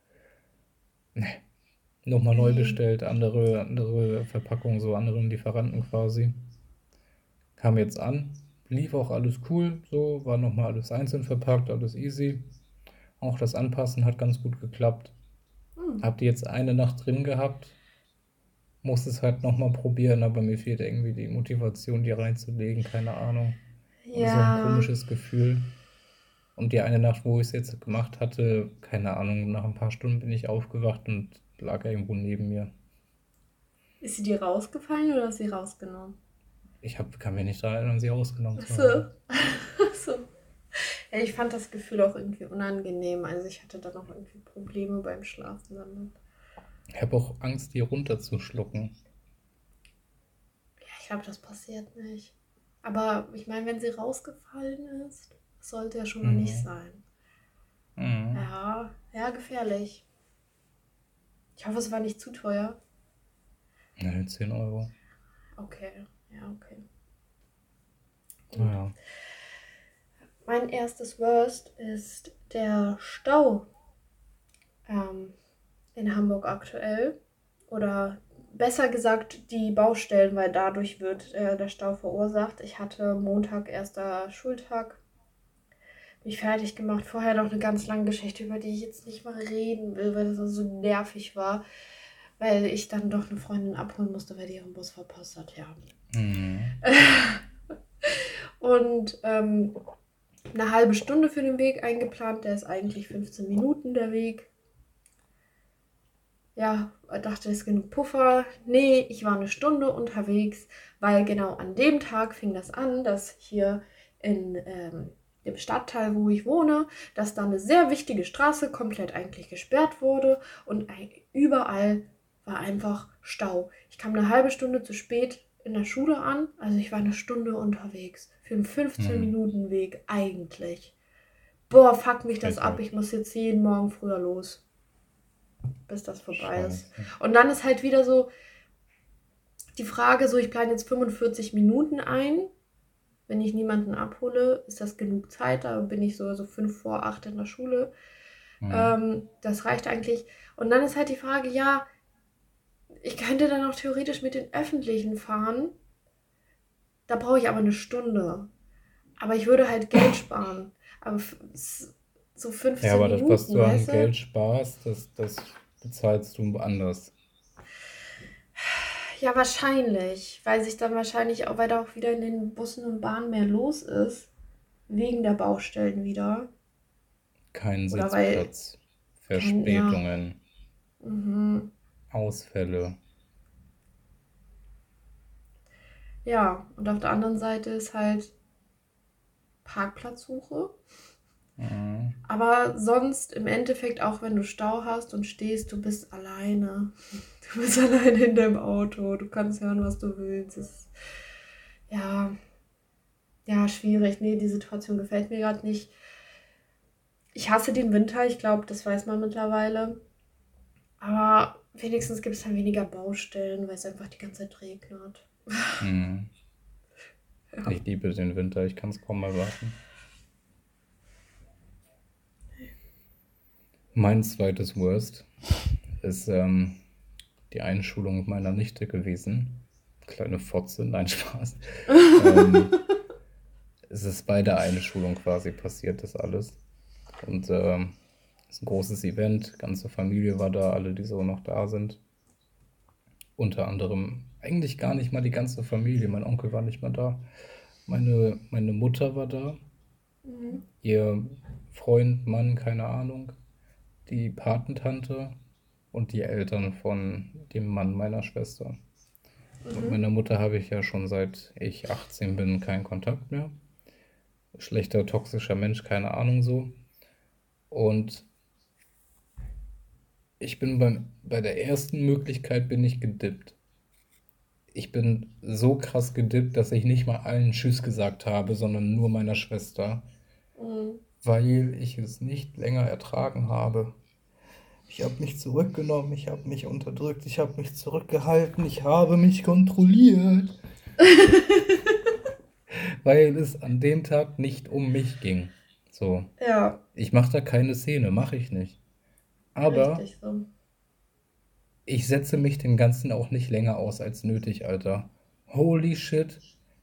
Nee. Nochmal neu Nee. bestellt, andere, andere Verpackung, so anderen Lieferanten quasi. Kam jetzt an, lief auch alles cool, so, war nochmal alles einzeln verpackt, alles easy. Auch das Anpassen hat ganz gut geklappt. Mhm. Hab die jetzt eine Nacht drin gehabt, muss es halt nochmal probieren, aber mir fehlt irgendwie die Motivation, die reinzulegen, keine Ahnung. Und so ein Ja. komisches Gefühl. Und die eine Nacht, wo ich es jetzt gemacht hatte, keine Ahnung, nach ein paar Stunden bin ich aufgewacht und lag er irgendwo neben mir. Ist sie dir rausgefallen oder hast du sie rausgenommen? Ich hab, kann mir nicht daran erinnern, sie ausgenommen Ach zu so. haben. Ach so. Ja, ich fand das Gefühl auch irgendwie unangenehm. Also ich hatte da noch irgendwie Probleme beim Schlafen damit. Ich habe auch Angst, die runterzuschlucken. Ja, ich glaube, das passiert nicht. Aber ich meine, wenn sie rausgefallen ist, sollte ja schon mal nicht Mhm. sein. Mhm. Ja, ja, gefährlich. Ich hoffe, es war nicht zu teuer. Ne, zehn Euro. Okay, ja, okay. Gut. Naja. Mein erstes Worst ist der Stau ähm, in Hamburg aktuell. Oder besser gesagt die Baustellen, weil dadurch wird äh, der Stau verursacht. Ich hatte Montag erster Schultag, mich fertig gemacht. Vorher noch eine ganz lange Geschichte, über die ich jetzt nicht mal reden will, weil das so nervig war. Weil ich dann doch eine Freundin abholen musste, weil die ihren Bus verpasst hat, ja. Mhm. Und ähm, eine halbe Stunde für den Weg eingeplant, der ist eigentlich fünfzehn Minuten der Weg. Ja, dachte, es ist genug Puffer. Nee, ich war eine Stunde unterwegs, weil genau an dem Tag fing das an, dass hier in ähm, dem Stadtteil, wo ich wohne, dass da eine sehr wichtige Straße komplett eigentlich gesperrt wurde und überall war einfach Stau. Ich kam eine halbe Stunde zu spät in der Schule an, also ich war eine Stunde unterwegs für einen fünfzehn Minuten Weg eigentlich. Boah, fuck mich das ab, ich muss jetzt jeden Morgen früher los, bis das vorbei ist. Scheiße. Und dann ist halt wieder so die Frage, so ich plane jetzt fünfundvierzig Minuten ein. Wenn ich niemanden abhole, ist das genug Zeit. Da bin ich so, so fünf vor acht in der Schule. Mhm. Ähm, das reicht eigentlich. Und dann ist halt die Frage, ja, ich könnte dann auch theoretisch mit den Öffentlichen fahren. Da brauche ich aber eine Stunde. Aber ich würde halt Geld sparen. Aber f- s- so fünfzehn Ja, aber das, was Minuten, du an weißt du? Geld sparst, das, das bezahlst du anders. Ja, wahrscheinlich, weil sich dann wahrscheinlich auch, weil da auch wieder in den Bussen und Bahnen mehr los ist, wegen der Baustellen wieder. Kein Oder weil, Sitzplatz, kein, ja, Verspätungen, mhm. Ausfälle. Ja, und auf der anderen Seite ist halt Parkplatzsuche. Mhm. Aber sonst im Endeffekt, auch wenn du Stau hast und stehst, du bist alleine. Du bist alleine in deinem Auto. Du kannst hören, was du willst. Es ist, ja, ja, schwierig. Nee, die Situation gefällt mir gerade nicht. Ich hasse den Winter, ich glaube, das weiß man mittlerweile. Aber wenigstens gibt es dann weniger Baustellen, weil es einfach die ganze Zeit regnet. Mhm. Ja. Ich liebe den Winter, ich kann es kaum erwarten. Mein zweites Worst ist ähm, die Einschulung meiner Nichte gewesen. Kleine Fotze, nein, Spaß. ähm, es ist bei der Einschulung quasi passiert, das alles. Und ähm, es ist ein großes Event, ganze Familie war da, alle, die so noch da sind. Unter anderem eigentlich gar nicht mal die ganze Familie. Mein Onkel war nicht mal da. Meine, meine Mutter war da. Mhm. Ihr Freund, Mann, keine Ahnung. Die Patentante und die Eltern von dem Mann meiner Schwester. Mit Mhm. meiner Mutter habe ich ja schon seit ich achtzehn bin keinen Kontakt mehr. Schlechter, toxischer Mensch, keine Ahnung so. Und ich bin beim, bei der ersten Möglichkeit bin ich gedippt. Ich bin so krass gedippt, dass ich nicht mal allen Tschüss gesagt habe, sondern nur meiner Schwester, Mhm. weil ich es nicht länger ertragen habe. Ich habe mich zurückgenommen, ich habe mich unterdrückt, ich habe mich zurückgehalten, ich habe mich kontrolliert, weil es an dem Tag nicht um mich ging. So, Ja, ich mache da keine Szene, mache ich nicht. Aber richtig so. ich setze mich dem Ganzen auch nicht länger aus als nötig, Alter. Holy shit.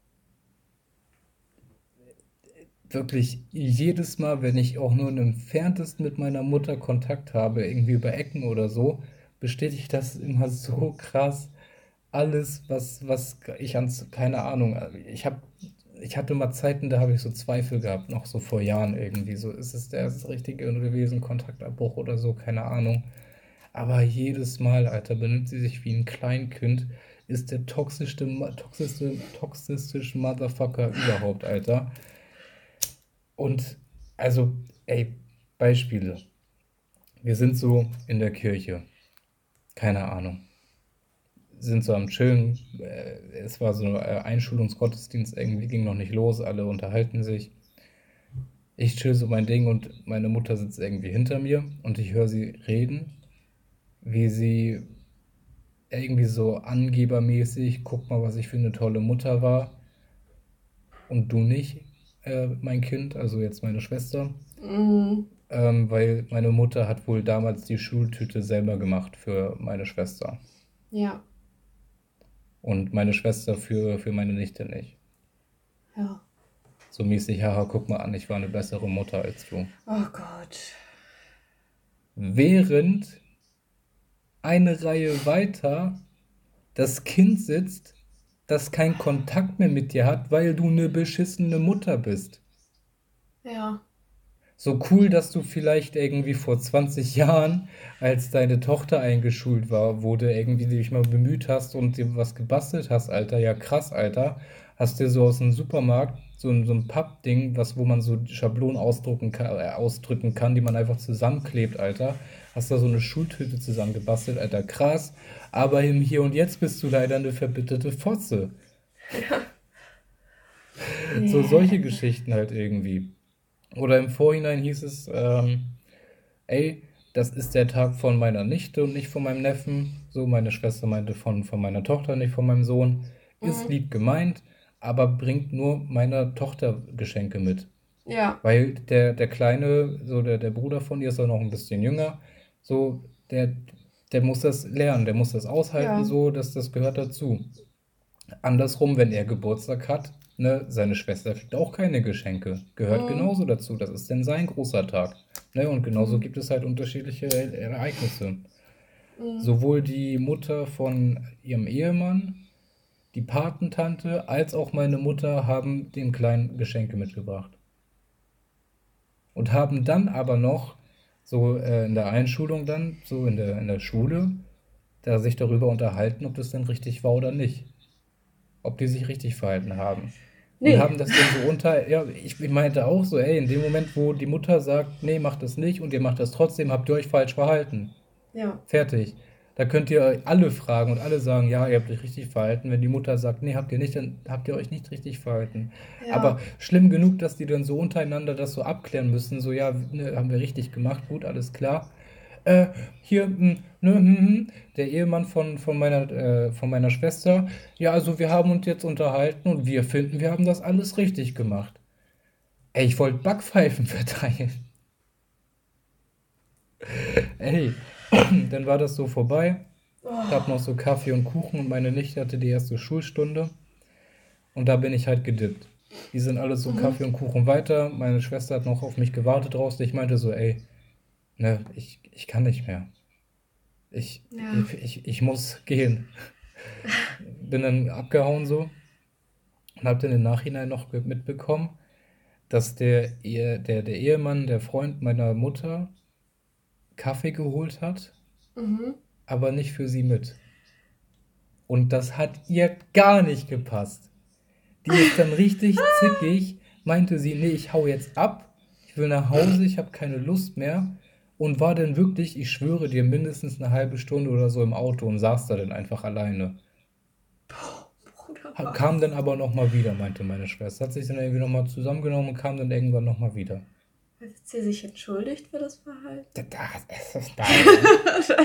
Wirklich jedes Mal, wenn ich auch nur im entferntesten mit meiner Mutter Kontakt habe, irgendwie über Ecken oder so, bestätigt das immer so krass alles, was, was ich an, keine Ahnung, ich habe, ich hatte mal Zeiten, da habe ich so Zweifel gehabt, noch so vor Jahren irgendwie, so ist es der das Richtige gewesen, Kontaktabbruch oder so, keine Ahnung. Aber jedes Mal, Alter, benimmt sie sich wie ein Kleinkind, ist der toxischste, ma- toxischste, toxischste Motherfucker überhaupt, Alter. Und also, ey, Beispiele. Wir sind so in der Kirche, keine Ahnung, sind so am Chillen. Äh, es war so ein äh, Einschulungsgottesdienst, irgendwie ging noch nicht los, alle unterhalten sich. Ich chill so mein Ding und meine Mutter sitzt irgendwie hinter mir und ich höre sie reden, wie sie irgendwie so angebermäßig, guck mal, was ich für eine tolle Mutter war und du nicht, äh, mein Kind, also jetzt meine Schwester. Mhm. Ähm, weil meine Mutter hat wohl damals die Schultüte selber gemacht für meine Schwester. Ja, Und meine Schwester für, für meine Nichte nicht. ja. So mäßig, haha, guck mal an, ich war eine bessere Mutter als du. Oh Gott. Während eine Reihe weiter das Kind sitzt, das keinen Kontakt mehr mit dir hat, weil du eine beschissene Mutter bist. Ja. So cool, dass du vielleicht irgendwie vor zwanzig Jahren, als deine Tochter eingeschult war, wo du irgendwie dich mal bemüht hast und dir was gebastelt hast, Alter. Ja, krass, Alter. Hast dir so aus dem Supermarkt so ein, so ein Pappding, was, wo man so Schablonen ausdrucken kann, äh, ausdrücken kann, die man einfach zusammenklebt, Alter. Hast da so eine Schultüte zusammengebastelt, Alter. Krass. Aber im Hier und Jetzt bist du leider eine verbitterte Fotze. So solche Nee. Geschichten halt irgendwie. Oder im Vorhinein hieß es, ähm, ey, das ist der Tag von meiner Nichte und nicht von meinem Neffen. So, meine Schwester meinte von, von meiner Tochter, nicht von meinem Sohn. Ist Mhm. lieb gemeint, aber bringt nur meiner Tochter Geschenke mit. Ja. Weil der, der Kleine, so der, der Bruder von ihr ist auch noch ein bisschen jünger, so, der, der muss das lernen, der muss das aushalten, Ja. so, dass das gehört dazu. Andersrum, wenn er Geburtstag hat, ne, seine Schwester kriegt auch keine Geschenke. Gehört Mhm. genauso dazu. Das ist denn sein großer Tag. Ne, und genauso Mhm. gibt es halt unterschiedliche E- Ereignisse. Mhm. Sowohl die Mutter von ihrem Ehemann, die Patentante, als auch meine Mutter haben dem Kleinen Geschenke mitgebracht. Und haben dann aber noch, so äh, in der Einschulung dann, so in der, in der Schule, da sich darüber unterhalten, ob das denn richtig war oder nicht. Ob die sich richtig verhalten haben. Und Nee. haben das dann so unter, ja, ich meinte auch so, ey, in dem Moment, wo die Mutter sagt, nee, macht das nicht und ihr macht das trotzdem, habt ihr euch falsch verhalten. Ja. Fertig. Da könnt ihr alle fragen und alle sagen, ja, ihr habt euch richtig verhalten. Wenn die Mutter sagt, nee, habt ihr nicht, dann habt ihr euch nicht richtig verhalten. Aber Ja. schlimm genug, dass die dann so untereinander das so abklären müssen, so, ja, ne, haben wir richtig gemacht, gut, alles klar. Äh, hier, mh, ne, hm, hm, der Ehemann von, von meiner, äh, von meiner Schwester, ja, also wir haben uns jetzt unterhalten und wir finden, wir haben das alles richtig gemacht. Ey, ich wollte Backpfeifen verteilen. Ey, dann war das so vorbei. Gab noch Oh. so Kaffee und Kuchen und meine Nichte hatte die erste Schulstunde und da bin ich halt gedippt. Die sind alle so Mhm. Kaffee und Kuchen weiter. Meine Schwester hat noch auf mich gewartet draußen. Ich meinte so, ey, ne, ich, ich kann nicht mehr. Ich, Ja. ich, ich, ich muss gehen. Bin dann abgehauen so und hab dann im Nachhinein noch ge- mitbekommen, dass der, Ehe, der, der Ehemann, der Freund meiner Mutter, Kaffee geholt hat, Mhm. aber nicht für sie mit. Und das hat ihr gar nicht gepasst. Die ist dann richtig zickig, meinte sie, nee, ich hau jetzt ab, ich will nach Hause, ich habe keine Lust mehr. Und war dann wirklich, ich schwöre dir, mindestens eine halbe Stunde oder so im Auto und saß da dann einfach alleine. Bruder, Ha- Kam dann was? aber nochmal wieder, meinte meine Schwester. Hat sich dann irgendwie nochmal zusammengenommen und kam dann irgendwann nochmal wieder. Hat sie sich entschuldigt für das Verhalten? Da, da, nein.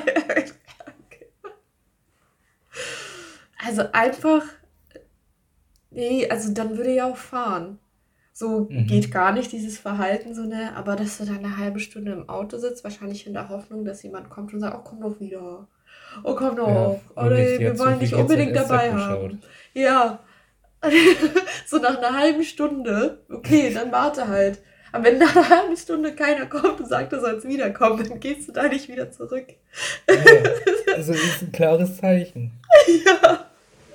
Also einfach, nee, also dann würde ich auch fahren. So geht Mhm. gar nicht, dieses Verhalten, so ne, aber dass du dann eine halbe Stunde im Auto sitzt, wahrscheinlich in der Hoffnung, dass jemand kommt und sagt, oh, komm doch wieder. Oh, komm Ja, doch. Oh wirklich, nee, die wir hat zu wollen viel dich unbedingt G Z S Z dabei geschaut. haben. Ja. So nach einer halben Stunde, okay, dann warte halt. Aber wenn nach einer halben Stunde keiner kommt und sagt, du sollst wiederkommen, dann gehst du da nicht wieder zurück. Ja, also ist ein klares Zeichen. Ja.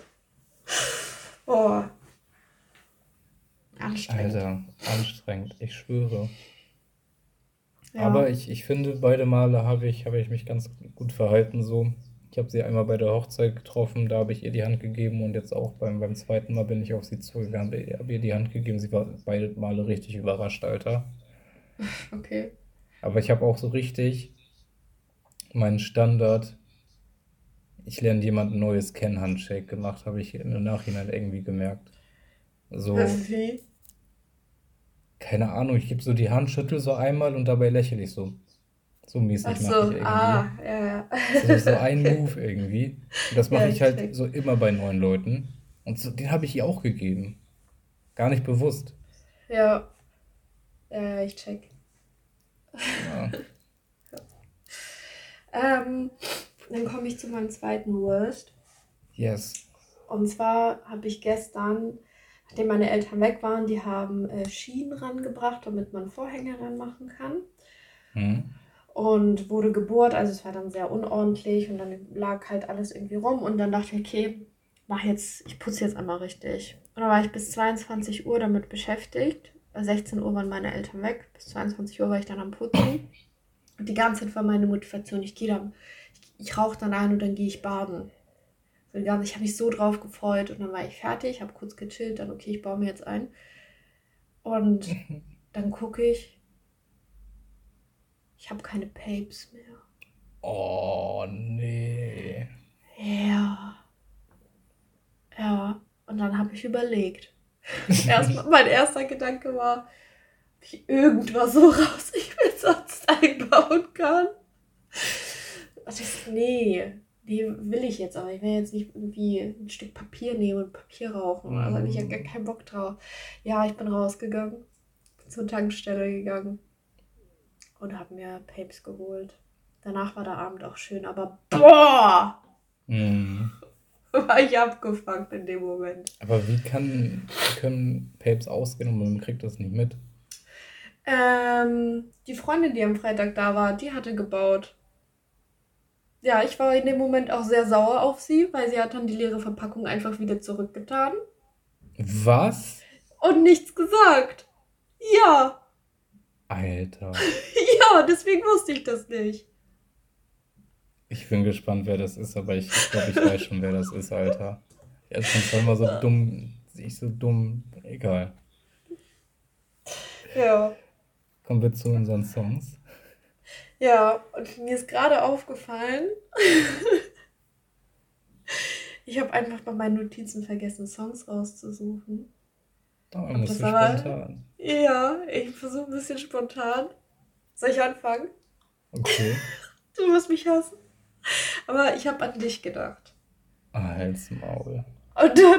Oh, anstrengend. Alter, anstrengend, ich schwöre. Ja. Aber ich, ich finde, beide Male habe ich, habe ich mich ganz gut verhalten so. Ich habe sie einmal bei der Hochzeit getroffen, da habe ich ihr die Hand gegeben und jetzt auch beim, beim zweiten Mal bin ich auf sie zugegangen, habe ihr die Hand gegeben. Sie war beide Male richtig überrascht, Alter. Okay. Aber ich habe auch so richtig meinen Standard, ich lerne jemanden Neues kennen, Handshake gemacht, habe ich im Nachhinein irgendwie gemerkt. So, Wie? keine Ahnung, ich gebe so die Hand, schüttel so einmal und dabei lächle ich so. So Ach mäßig mache ich so, irgendwie. ah, ja, ja. So, so ein Move irgendwie. Und das mache Ja, ich ich halt check. so immer bei neuen Leuten. Und so, den habe ich ihr auch gegeben. Gar nicht bewusst. Ja, ja, ja, ich check. Ja. Ähm, dann komme ich zu meinem zweiten Worst. Yes. Und zwar habe ich gestern, nachdem meine Eltern weg waren, die haben äh, Schienen rangebracht, damit man Vorhänge ranmachen kann. Hm? Und wurde gebohrt, also es war dann sehr unordentlich und dann lag halt alles irgendwie rum. Und dann dachte ich, okay, mach jetzt, ich putze jetzt einmal richtig. Und dann war ich bis zweiundzwanzig Uhr damit beschäftigt. sechzehn Uhr waren meine Eltern weg, bis zweiundzwanzig Uhr war ich dann am Putzen. Und die ganze Zeit war meine Motivation, ich gehe dann, ich, ich rauche dann ein und dann gehe ich baden. So die ganze- Ich habe mich so drauf gefreut und dann war ich fertig, habe kurz gechillt, dann okay, ich baue mir jetzt ein. Und dann gucke ich, ich habe keine Papes mehr. Oh, nee. Ja, ja. Und dann habe ich überlegt. Erstmal, mein erster Gedanke war, ob ich irgendwas so raus ich mir sonst einbauen kann. Und ich so, nee, nee, will ich jetzt aber. Ich will jetzt nicht irgendwie ein Stück Papier nehmen und Papier rauchen. Also habe ich ja gar Mm. keinen Bock drauf. Ja, ich bin rausgegangen, bin zur Tankstelle gegangen und habe mir Papes geholt. Danach war der Abend auch schön, aber boah, Mm. war ich abgefuckt in dem Moment. Aber wie kann, wie können Papes ausgehen und man kriegt das nicht mit? Ähm, die Freundin, die am Freitag da war, die hatte gebaut. Ja, ich war in dem Moment auch sehr sauer auf sie, weil sie hat dann die leere Verpackung einfach wieder zurückgetan Was? und nichts gesagt. Ja, Alter. ja, deswegen wusste ich das nicht. Ich bin gespannt, wer das ist, aber ich glaube, ich weiß schon, wer das ist, Alter. Ja, ich finde es immer so dumm, ich so dumm, egal. Ja, Kommen wir zu unseren Songs. ja, und mir ist gerade aufgefallen, ich habe einfach bei meinen Notizen vergessen, Songs rauszusuchen. Da Hab musst das du aber, spontan. ja, ich versuche ein bisschen spontan. Soll ich anfangen? Okay. Du wirst mich hassen. Aber ich habe an dich gedacht. Ah, halt's Maul. Und dann,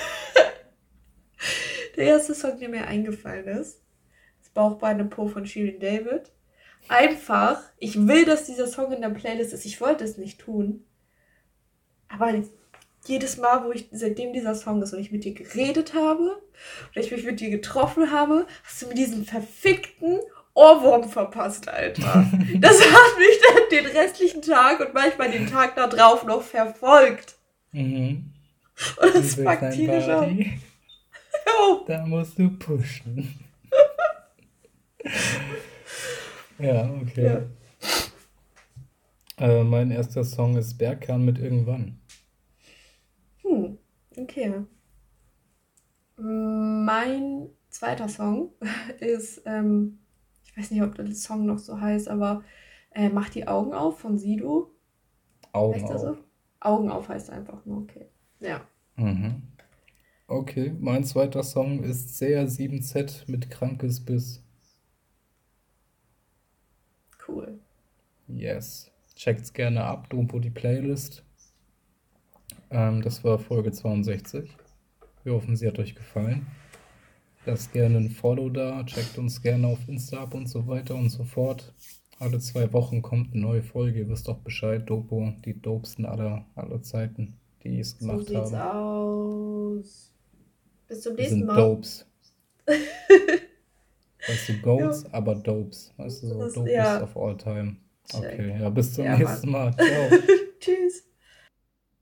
der erste Song, der mir eingefallen ist, ist Bauchbeine Po von Shirin David. Einfach, ich will, dass dieser Song in der Playlist ist. Ich wollte es nicht tun. Aber jedes Mal, wo ich, seitdem dieser Song ist und ich mit dir geredet habe oder ich mich mit dir getroffen habe, hast du mir diesen verfickten Ohrwurm verpasst, Alter. Das hat mich dann den restlichen Tag und manchmal den Tag da drauf noch verfolgt. Mhm. Und Du das willst packt ein tierisch auf. Body, Oh. da musst du pushen. Ja, okay. Ja. Äh, mein erster Song ist Bergkern mit Irgendwann. Hm, okay. Mein zweiter Song ist, ähm, ich weiß nicht, ob der Song noch so heißt, aber äh, Mach die Augen auf von Sido. Augen Heißt der so? auf. Augen auf heißt er einfach nur, okay. Ja. Mhm. Okay, mein zweiter Song ist C R sieben Z mit Krankes Biss. Cool. Yes. Checkt's gerne ab, Dopo die Playlist. Ähm, das war Folge zweiundsechzig. Wir hoffen, sie hat euch gefallen. Lasst gerne ein Follow da, checkt uns gerne auf Insta ab und so weiter und so fort. Alle zwei Wochen kommt eine neue Folge, ihr wisst doch Bescheid, Dopo, die dopesten aller, aller Zeiten, die es So gemacht sieht's haben. aus. Bis zum Wir nächsten sind Mal. Dopes. Weißt du, Ja, Goats, aber Dopes. Weißt du, so das, Dopest ja, of all time. check. Okay, ja, bis zum Ja, nächsten Mann. Mal. Ciao. Tschüss.